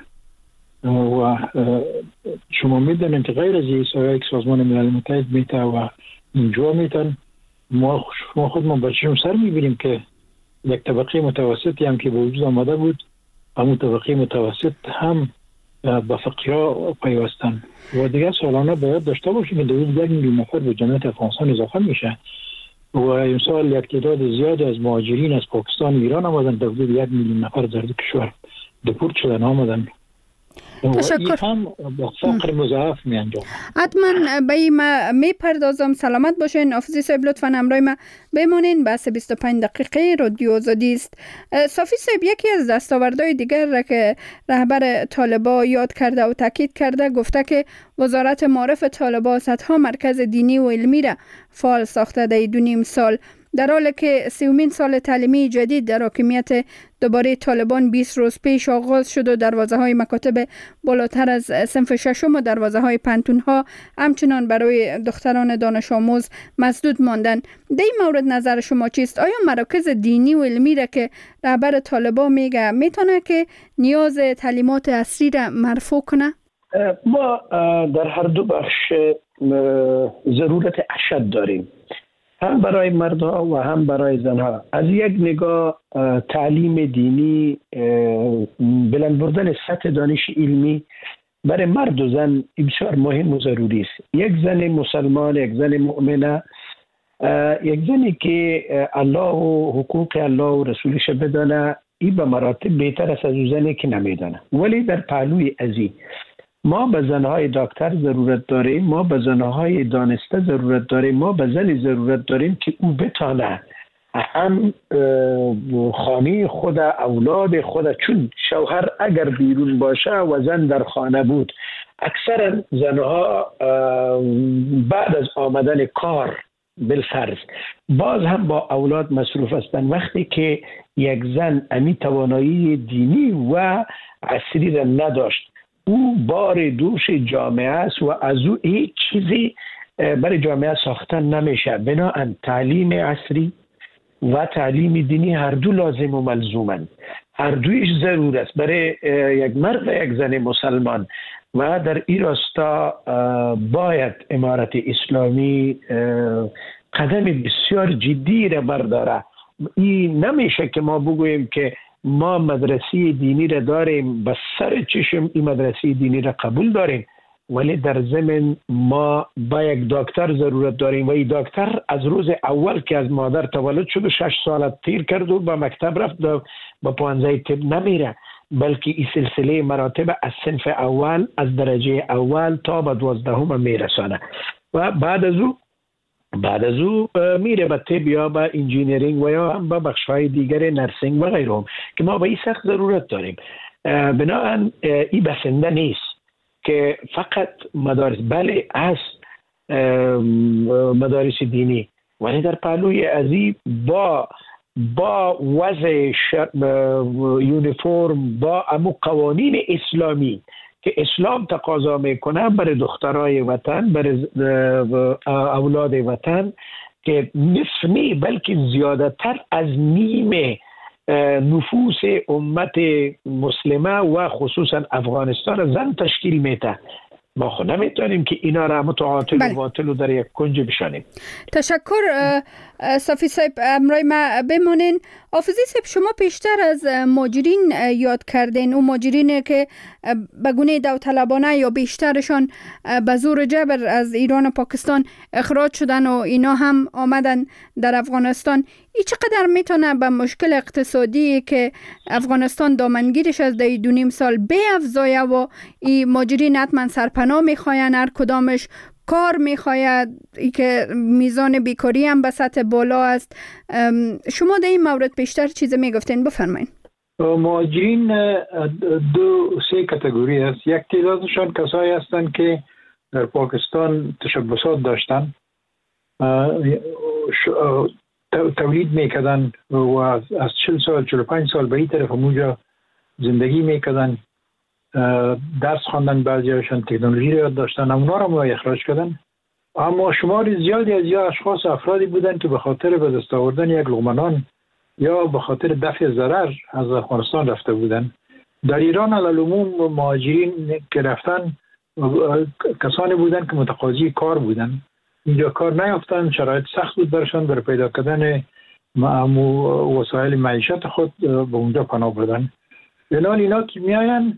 و شما میدونید که غیر از این یک سازمان ملل متحد میته و اینجا میتن ما خود ما بچه‌شون سر میبینیم که یک طبقه متوسطی هم که به وجود آمده بود، همون طبقه متوسط هم با فقیرها پیوستن و دیگه سالانه باید داشته باشیم که دوید یک میلیون نفر به جمعیت افغانستان اضافه میشه و امسال یک تعداد زیاد از مهاجرین از پاکستان و ایران آمدن، دوید یک میلیون نفر در کشور دپورت شدن آمدن. تشکر. هم با فقر مضاعف می انجام. حتما به این می پردازم. سلامت باشین آفزی صاحب، لطفا همراه ما بمانین. بحث بیست و پنج دقیقه رادیو آزادی است. صافی صاحب، یکی از دستاوردهای دیگر را که رهبر طالبان یاد کرده و تاکید کرده، گفته که وزارت معارف طالبان صدها مرکز دینی و علمی را فعال ساخته در دو نیم سال، در حالی که سیومین سال تعلیمی جدید در حاکمیت دوباره طالبان بیست روز پیش آغاز شد و دروازه های مکاتب بالاتر از صنف ششم و دروازه های پنتون ها همچنان برای دختران دانش آموز مسدود ماندن. در این مورد نظر شما چیست؟ آیا مراکز دینی و علمی را که رهبر طالبان میگه میتونه که نیاز تعلیمات عصری را مرفوع کنه؟ ما در هر دو بخش ضرورت اشد داریم، هم برای مردها و هم برای زنها. از یک نگاه تعلیم دینی، بلند بردن سطح دانش علمی برای مرد و زن بسیار مهم و ضروری است. یک زن مسلمان، یک زن مؤمنه، یک زنی که الله و حقوق الله و رسولش بدانه، این به مراتب بهتر است از اون زنی که نمیدانه. ولی در پهلوی ازی ما به زنهای دکتر ضرورت داریم، ما به زنهای دانسته ضرورت داریم، ما به زنی ضرورت داریم که او بتانه هم خانه خود، اولاد خود، چون شوهر اگر بیرون باشه و زن در خانه بود، اکثر زنها بعد از آمدن کار بالفرض باز هم با اولاد مصروف هستند. وقتی که یک زن امی توانایی دینی و عصری را نداشت، او بار دوش جامعه است و از او هیچ چیزی برای جامعه ساختن نمیشه. بنابراین تعلیم عصری و تعلیم دینی هر دو لازم و ملزومند، هر دویش ضرور است برای یک مرد و یک زن مسلمان. و در این راستا باید امارت اسلامی قدم بسیار جدی را برداره. این نمیشه که ما بگوییم که ما مدرسه دینی را داریم، بس سر چشم این مدرسه دینی را قبول داریم، ولی در ضمن ما با یک دکتر ضرورت داریم و این دکتر از روز اول که از مادر تولد شد و شش سال تیر کرد و به مکتب رفت با پانزده طب نمیره، بلکه این سلسله مراتب از صنف اول، از درجه اول تا به دوازدهم میرسانه و بعد از او بعد از او میره به طب یا به انجینیرینگ و یا هم به بخش‌های دیگر نرسینگ و غیره که ما به این سخت ضرورت داریم. بنابراین این بسنده نیست. که فقط مدارس بله از مدارس دینی، ولی در پهلوی ازی با با وضع یونیفرم، با امو قوانین اسلامی که اسلام تقاضا میکنه برای دخترای وطن، برای اولاد وطن که نصف نی بلکه زیاده تر از نیم نفوس امت مسلمه و خصوصا افغانستان زن تشکیل میده. ما خود نمیتونیم که اینا را متعاطل بله. و باطل و در یک کنج بشانیم. تشکر صافی صاحب، امرای ما بمونین. حافظی صاحب، شما پیشتر از ماجرین یاد کردین، او ماجرین که به گونه داوطلبانه یا بیشترشان به زور جبر از ایران و پاکستان اخراج شدن و اینا هم آمدن در افغانستان. ای چقدر میتونه به مشکل اقتصادی که افغانستان دامنگیرش از دی دو نیم سال به افزایه و ای ماجرین حتما سرپناه میخواین، هر کدامش کار میخواید، ای که میزان بیکاری هم به سطح بالا است. شما در این مورد بیشتر چیز میگفتین، بفرمایید. مهاجرین دو سه کاتگوری است. یک تعدادشان کسایی هستند که در پاکستان تشبسات داشتن، تولید میکردن و از چهل سال چهل و پنج سال به این طرف همونجا زندگی میکردن، درس خواندن، بعضیاشان تکنولوژی رو یاد داشتن، اونا رو ما اخراج کردن. اما شمار زیادی از یا اشخاص افرادی بودن که به خاطر به دست آوردن یک لقمه نان یا به خاطر دفع ضرر از افغانستان رفته بودن. در ایران علالعموم مهاجرین که رفتن کسانی بودن که متقاضی کار بودن، اینجا کار نیافتن، شرایط سخت بود برشان برای پیدا کردن وسایل معیشت خود به اونجا پناه بردن. بنابراین اینا که میاین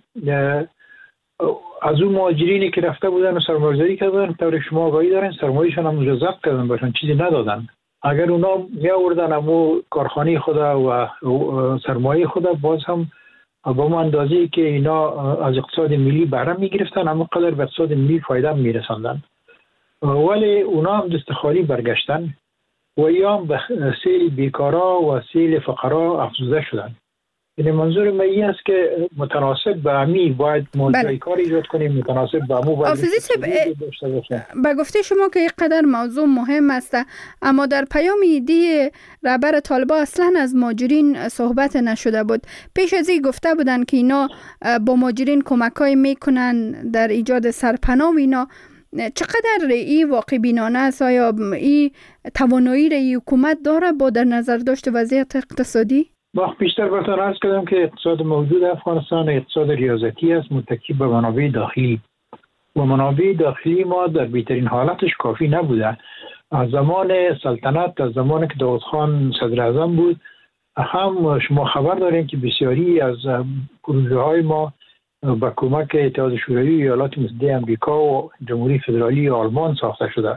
از اون مهاجرینی که رفته بودن و سرمایه‌گذاری کردن، طور شما آگاهی دارن سرمایه‌شان هم اونجا ضبط کردن، باشن چیزی ندادن. اگر اونا می آوردن امو کارخانه خود و سرمایه خود، باز هم با اون اندازه‌ای که اینا از اقتصاد ملی بهره میگرفتن، اما قدر به اقتصاد ملی فایده میرساندن. ولی اونا هم دست خالی برگشتن و ایام به سیل بیکارا و سیل فقرا افزوده شدن. یعنی منظور من این است که متناسب به امی باید موضوع کار ایجاد کنیم، متناسب به امو باید داشته باشه. به گفته شما که اینقدر موضوع مهم است، اما در پیام دی رهبر طالبان اصلا از مهاجرین صحبت نشده بود. پیش از این گفته بودن که اینا با مهاجرین کمکای میکنن در ایجاد سرپناه و اینا. چقدر این واقع بینانه است؟ آیا این توانایی را حکومت داره با در نظر داشت وضعیت اقتصادی؟ وقت بیشتر براتون عرض کردم که اقتصاد موجود افغانستان اقتصاد ریاضتی است، متکی به منابع داخلی و منابع داخلی ما در بهترین حالتش کافی نبوده. از زمان سلطنت، از زمان که داود خان صدر اعظم بود، هم شما خبر دارین که بسیاری از پروژه های ما با کمک اتحاد شوروی و ایالات متحده آمریکا و جمهوری فدرالی آلمان ساخته شده.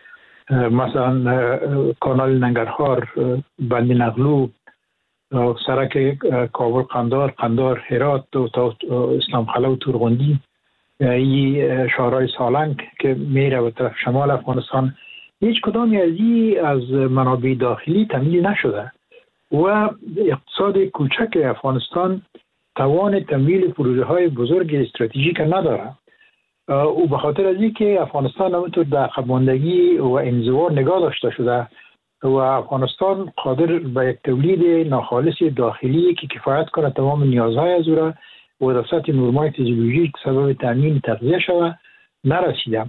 مثلا کانال ننگرهار، بند نغلو، سرک کابل قندار، قندار هرات و تا اسلام خلا و تورغندی، این شهرهای سالنگ که میره به طرف شمال افغانستان، هیچ کدامی از این از منابع داخلی تمویل نشده و اقتصاد کوچک افغانستان توان تمویل پروژه های بزرگ استراتژیک نداره. او به خاطر از اینکه افغانستان همونطور در عقب ماندگی و انزوا نگاه داشته شده و افغانستان قادر به یک تولید ناخالص داخلی که کفایت کنه تمام نیازهای از او را و در سطح نورمای فیزیولوژیک سبب تامین تغذیه شود نرسیده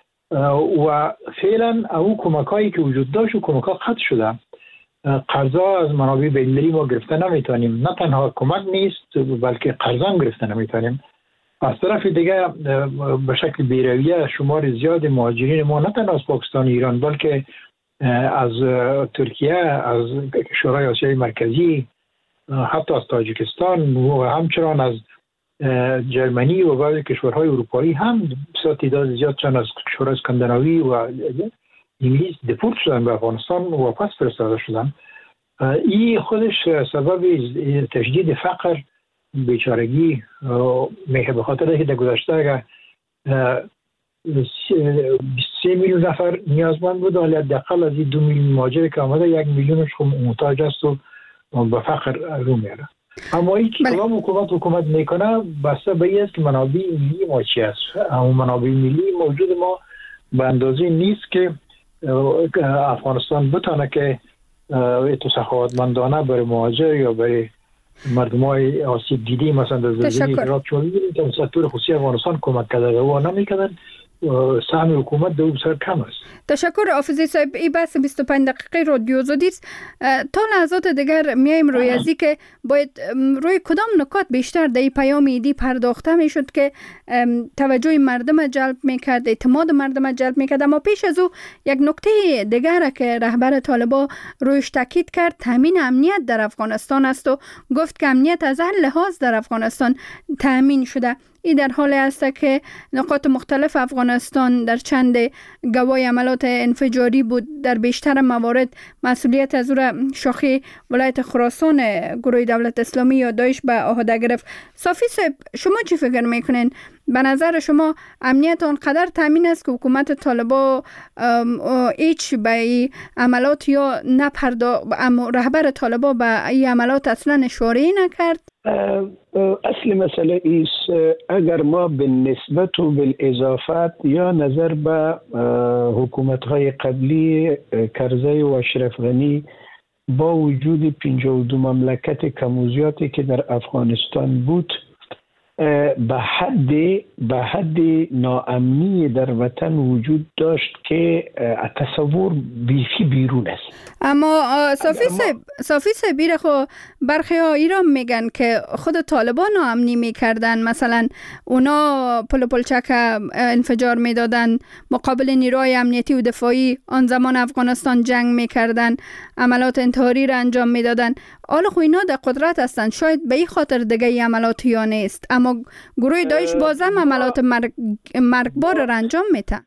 و فعلا او کمکایی که وجود داشت و کمک‌ها قطع شده. قرضا از منابع بین‌المللی ما گرفته نمیتونیم، نه تنها کمک نیست بلکه قرضا هم گرفته نمیتونیم. از طرف دیگه به شکل بی‌رویه شمار زیاد مهاجرین ما نه تنها از پاکستان ایران بلکه از ترکیه، از کشورهای آسیای مرکزی، حتی از تاجیکستان و همچنان از جرمنی و بعضی کشورهای اروپایی هم بسیار تعداد زیاد چند از کشورهای اسکاندیناوی و انگلیس دپورت شدن به افغانستان و واپس فرستاده شدن. این خودش سبب تشدید فقر، بیچارگی میشه به خاطر اینکه در گذشته اگر سه میلیون نفر نیازمند بود ولی حداقل از این دو میلیون مهاجر که آمده یک میلیونش خب محتاج است و به فقر رو میاره. اما این که کدام حکومت حکومت میکنه بسته به این است که منابع ملی ما چی است. اما منابع ملی موجود ما به اندازه نیست که افغانستان بتونه که تو سخاوتمندانه برای مهاجر یا برای مردم های آسیب دیده مثلا در زلزله عراق چون می‌بینید که سکتور خصوصی افغانستان کمک کرده و نمی‌کردن سهم حکومت دو بسیار کم است. تشکر حافظی صاحب. این بحث بیست و پنج دقیقه رادیو آزادی است. تا لحظات دیگر میایم روی ازی که باید روی کدام نکات بیشتر در این پیام ایدی پرداخته میشد که توجه مردم جلب میکرد، اعتماد مردم جلب میکرد. اما پیش از او یک نکته دیگر که رهبر طالبان رویش تاکید کرد تامین امنیت در افغانستان است و گفت که امنیت از هر لحاظ در افغانستان تامین شده. این در حالی است که نقاط مختلف افغانستان در چند گواه عملات انفجاری بود. در بیشتر موارد مسئولیت از او را شاخه ولایت خراسان گروه دولت اسلامی یا داعش به عهده گرفت. صافی صاحب، شما چی فکر میکنین؟ به نظر شما امنیت آنقدر تامین است که حکومت طالبان هیچ به این عملات یا نپرداخت، اما رهبر طالبان به این عملات اصلا اشاره نکرد؟ اصل مسئله ایست اگر ما به نسبت و بالاضافت یا نظر به حکومت‌های قبلی کرزی و اشرف غنی با وجود پنجاه و دو مملکت کموزیاتی که در افغانستان بود به حد به حد ناامنی در وطن وجود داشت که تصور بیفی بیرون است. اما صافی صاحب صافی صاحب ایره خو برخی ها ایران میگن که خود طالبان ناامنی میکردن، مثلا اونا پل پلچک انفجار میدادن مقابل نیروهای امنیتی و دفاعی آن زمان افغانستان جنگ میکردن، عملات انتحاری را انجام میدادن. حالا خو اینا در قدرت هستند، شاید به این خاطر دیگه ای عملات یا نیست، اما گروه داعش بازم عملات مرگ مرگبار را انجام میده.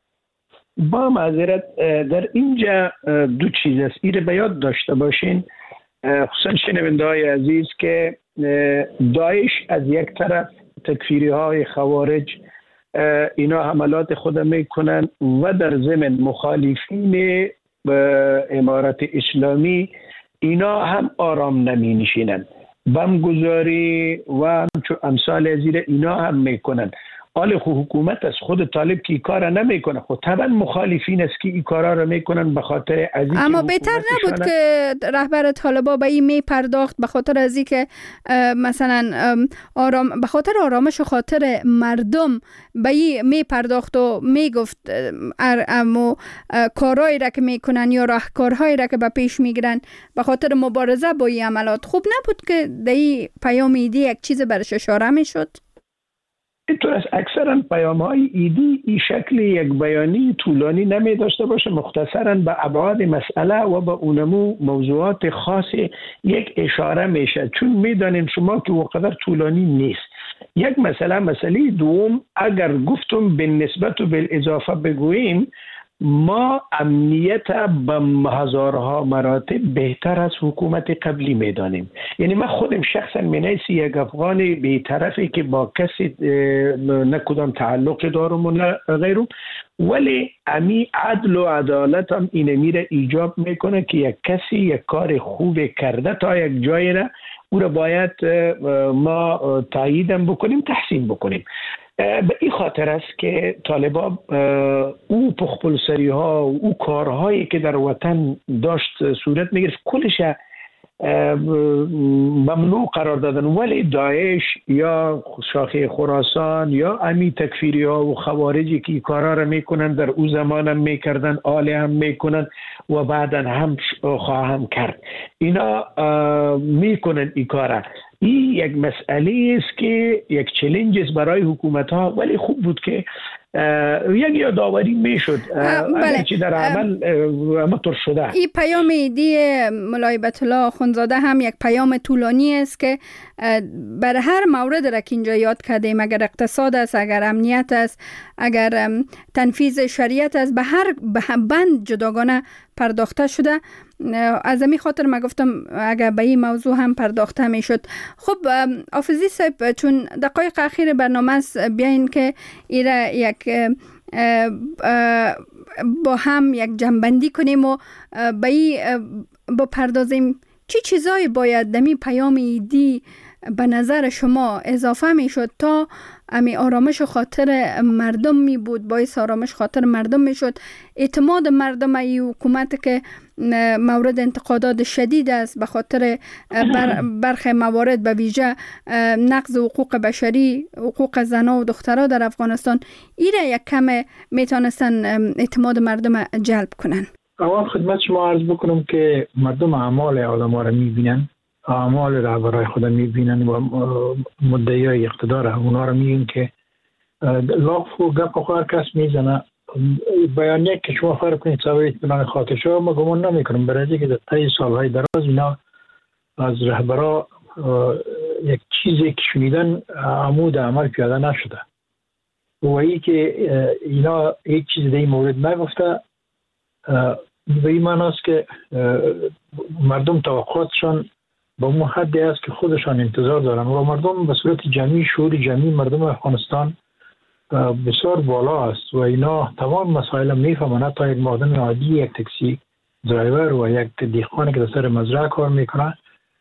با معذرت در اینجا دو چیز است ایره به یاد داشته باشین، خصوصا شنونده های عزیز، که داعش از یک طرف تکفیری های خوارج اینا حملات خود میکنن و در ضمن مخالفین امارت اسلامی اینا هم آرام نمی نشینن، بمگذاری و امثال ازیر اینا هم میکنن. حال خو حکومت از خود طالب که این کار نمیکنه، خود طبعا مخالفین است که این کارا رو میکنن به خاطر ازی. اما بهتر نبود که رهبر طالبا به این می پرداخت به خاطر ازی که مثلا آرام به خاطر آرامش و خاطر مردم به این می پرداخت و می گفت اما کارهایی را که میکنن یا راهکارهایی را که به پیش میگیرن به خاطر مبارزه با این عملات، خوب نبود که در این پیام ایدی یک چیز برش اشاره میشد؟ اینطور است اکثرا پیام های ایدی این شکل یک بیانی طولانی نمی داشته باشه، مختصرا به ابعاد مسئله و به اونمو موضوعات خاص یک اشاره میشه، چون میدانین شما که وقدر طولانی نیست. یک مسئله مسئله دوم اگر گفتم به نسبت و بالاضافه بگوییم، ما امنیت به هزارها مراتب بهتر از حکومت قبلی میدانیم. یعنی من خودم شخصا منیسی یک افغان بی‌طرفی که با کسی نه کدام تعلق دارم و نه غیرم، ولی امی عدل و عدالت هم این میره ایجاب میکنه که یک کسی یک کار خوب کرده تا یک جایی را او را باید ما تاییدم بکنیم، تحسین بکنیم. به این خاطر است که طالبان او پخپلسری ها و او کارهایی که در وطن داشت صورت میگرفت کلش ممنوع قرار دادن، ولی داعش یا شاخه خراسان یا امی تکفیری ها و خوارجی که این کارها را میکنن در او زمان هم میکردن، آله هم میکنن و بعدا هم خواهم کرد، اینا میکنن این کارا. این یک مسئله است که یک چالش است برای حکومت ها، ولی خوب بود که یک یادآوری میشد بله. چی در عمل امطور شده. این پیام ایدی مولای بیت الله اخوندزاده هم یک پیام طولانی است که بر هر مورد را که اینجا یاد کردیم، اگر اقتصاد است، اگر امنیت است، اگر تنفیذ شریعت است، به هر بند جداگانه پرداخته شده. از همین خاطر ما گفتم اگر به این موضوع هم پرداخته می شد. خب حافظی صاحب، چون دقایق اخیر برنامه است، بیاین که ایره یک با هم یک جنبندی کنیم و به این بپردازیم چی چیزایی باید دمی پیام ایدی به نظر شما اضافه می شد تا امی آرامش خاطر مردم می بود، باعث آرامش خاطر مردم می شد، اعتماد مردم ای حکومت که مورد انتقادات شدید است به خاطر بر برخی موارد به ویژه نقض حقوق بشری، حقوق زنان و دخترها در افغانستان، ایره یک کم میتونستن اعتماد مردم جلب کنن؟ اول خدمت شما عرض بکنم که مردم اعمال آدم‌ها را میبینن، اعمال رهبرای خود میبینن و مدعیای اقتدار اونا را میبینن که لاف و گپ و هر کس میزنه. بیانیه که شما فرق کنید سوای اطمینان خاطر شما، ما گمان نمی کنم برای که در طی سالهای دراز اینا از رهبرا یک چیزی که شنیدن عمود عمل پیاده نشده و ای که اینا یک چیز در این مورد نگفته به این معناست که مردم توقعاتشان با اون حدی است که خودشان انتظار دارن و مردم به صورت جمعی، شعور جمعی مردم افغانستان بسیار بالا است و اینا تمام مسائل میفهمن. حتی یک مردم عادی، یک تاکسی درایور و یک دیخوانی که در سر مزرعه کار میکنه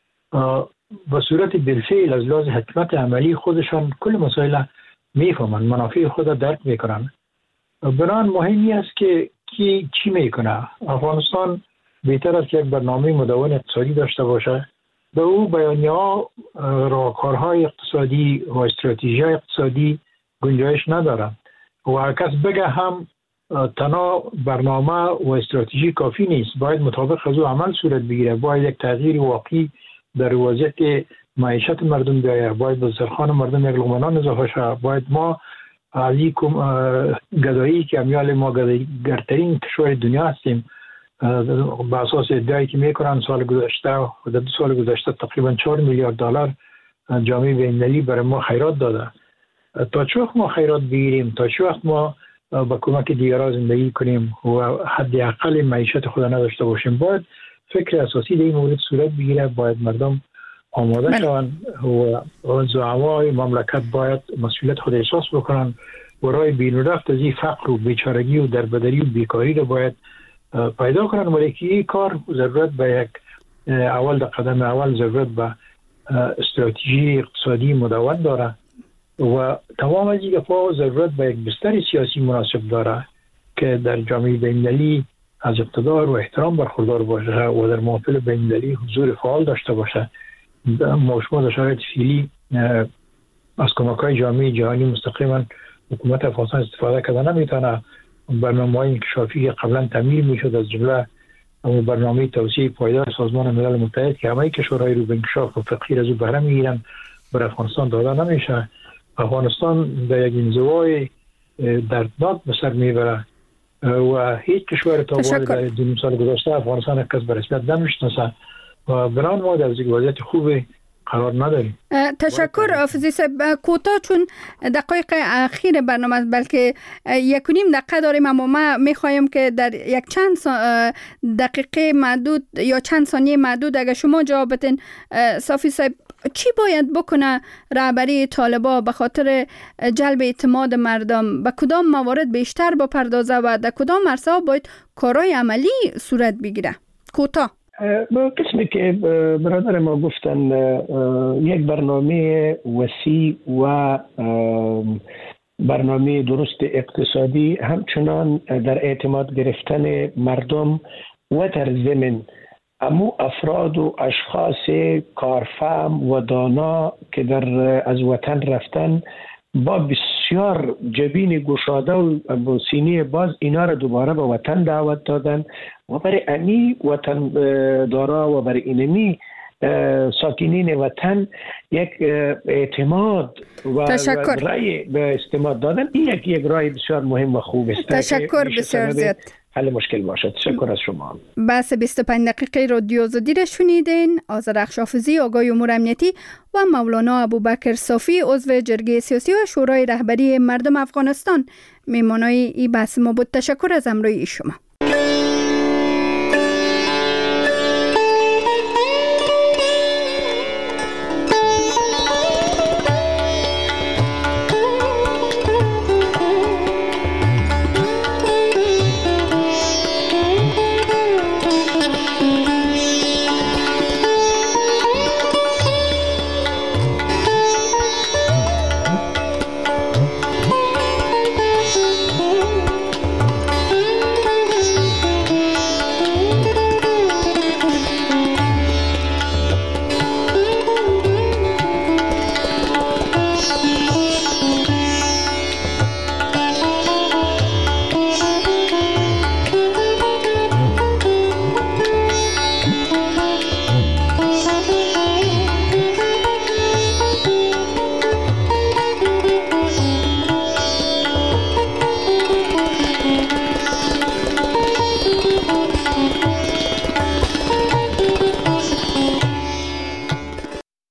به صورت بالفعل از لحاظ حکمت عملی خودشان کل مسائل میفهمن، منافع خود درک میکنن. بنابراین مهمی است که کی چی میکنه. افغانستان بهتر است که یک برنامه مدون اقتصادی داشته باشه، به او بیانیه‌ها، راهکارهای اقتصادی و استراتژی اقتصادی گنجایش نداره و هر کس بگه هم تنها برنامه و استراتژی کافی نیست، باید مطابق از او عمل صورت بگیره، باید یک تغییر واقعی در وضعیت معیشت مردم بیاید، باید به سرخان مردم یک لقمه نان اضافه شود، باید ما از این گدایی که امیال ما گدایی‌ترین کشور دنیا هستیم به اساس ادعایی که میکنن سال گذشته و در دو سال گذشته تقریبا چهار میلیارد دلار جامعه بین‌المللی برای ما خیرات داده. تا چه وقت ما خیرات بگیریم، تا چه وقت ما با کمک دیگران زندگی کنیم و حداقل معیشت خود نداشته باشیم؟ باید فکر اساسی در این مورد صورت بگیره، باید مردم آماده شوند و زعمای مملکت باید مسئولیت خود احساس بکنن و راه بیرون رفت از این فقر و بیچارگی و دربدری و بیکاری رو باید پیدا کنن. ولی که این کار ضرورت به یک اول در قدم اول ضرورت به استراتژی اقتصادی مدون داره و تمام از این گپا ضرورت به یک بستر سیاسی مناسب داره که در جامعه بین‌المللی از اقتدار و احترام برخوردار باشه و در محافل بین‌المللی حضور فعال داشته باشه. ما شما در شرایط فعلی از کمک‌های جامعه جهانی مستقیما حکومت افغانستان استفاده کرده نمیتونه. برنامه‌های انکشافی که قبلا تعمیل میشد از جمله اما برنامه توسعه پایدار سازمان ملل متحد که همه کشورهای رو به انکشاف و فقیر از او بهره میگیرن بر افغانستان داده نمیشه. افغانستان در یک انزوای دردناک به سر میبره و هیچ کشور تا در دو سال گذشته افغانستان کس به رسمیت نمیشناسه و بنان ما در وضعیت خوبی قرار نداریم. تشکر حافظی صاحب. کوتاه چون دقایق اخیر برنامه است بلکه یک و نیم دقیقه داریم، اما ما میخوایم که در یک چند دقیقه معدود یا چند ثانیه معدود اگر شما جواب بدین. صافی صاحب، چی باید بکنه رهبری طالبان به خاطر جلب اعتماد مردم؟ به کدام موارد بیشتر بپردازه و در کدام عرصه‌ها باید کارهای عملی صورت بگیره؟ کوتاه. با قسمی که برادر ما گفتن یک برنامه وسیع و برنامه درست اقتصادی، همچنان در اعتماد گرفتن مردم و در ضمن امو افراد و اشخاص کارفهم و دانا که در از وطن رفتن با بسیار جبین گشاده و سینه باز اینا را دوباره به وطن دعوت دادن و برای امی وطن دارا و برای اینمی ساکنین وطن یک اعتماد و رای به استماد دادن. این یک یک رای بسیار مهم و خوب است. تشکر بسیار زیاد. حل مشکل باشه. تشکر از شما. بس بیست و پنج دقیقه رادیو آزادی را شنیدین. آذرخش حافظی، آگاه امور امنیتی و مولانا ابوبکر صافی، عضو جرگه سیاسی و شورای رهبری مردم افغانستان، میمانای این بحث ما بود. تشکر از همراهی شما.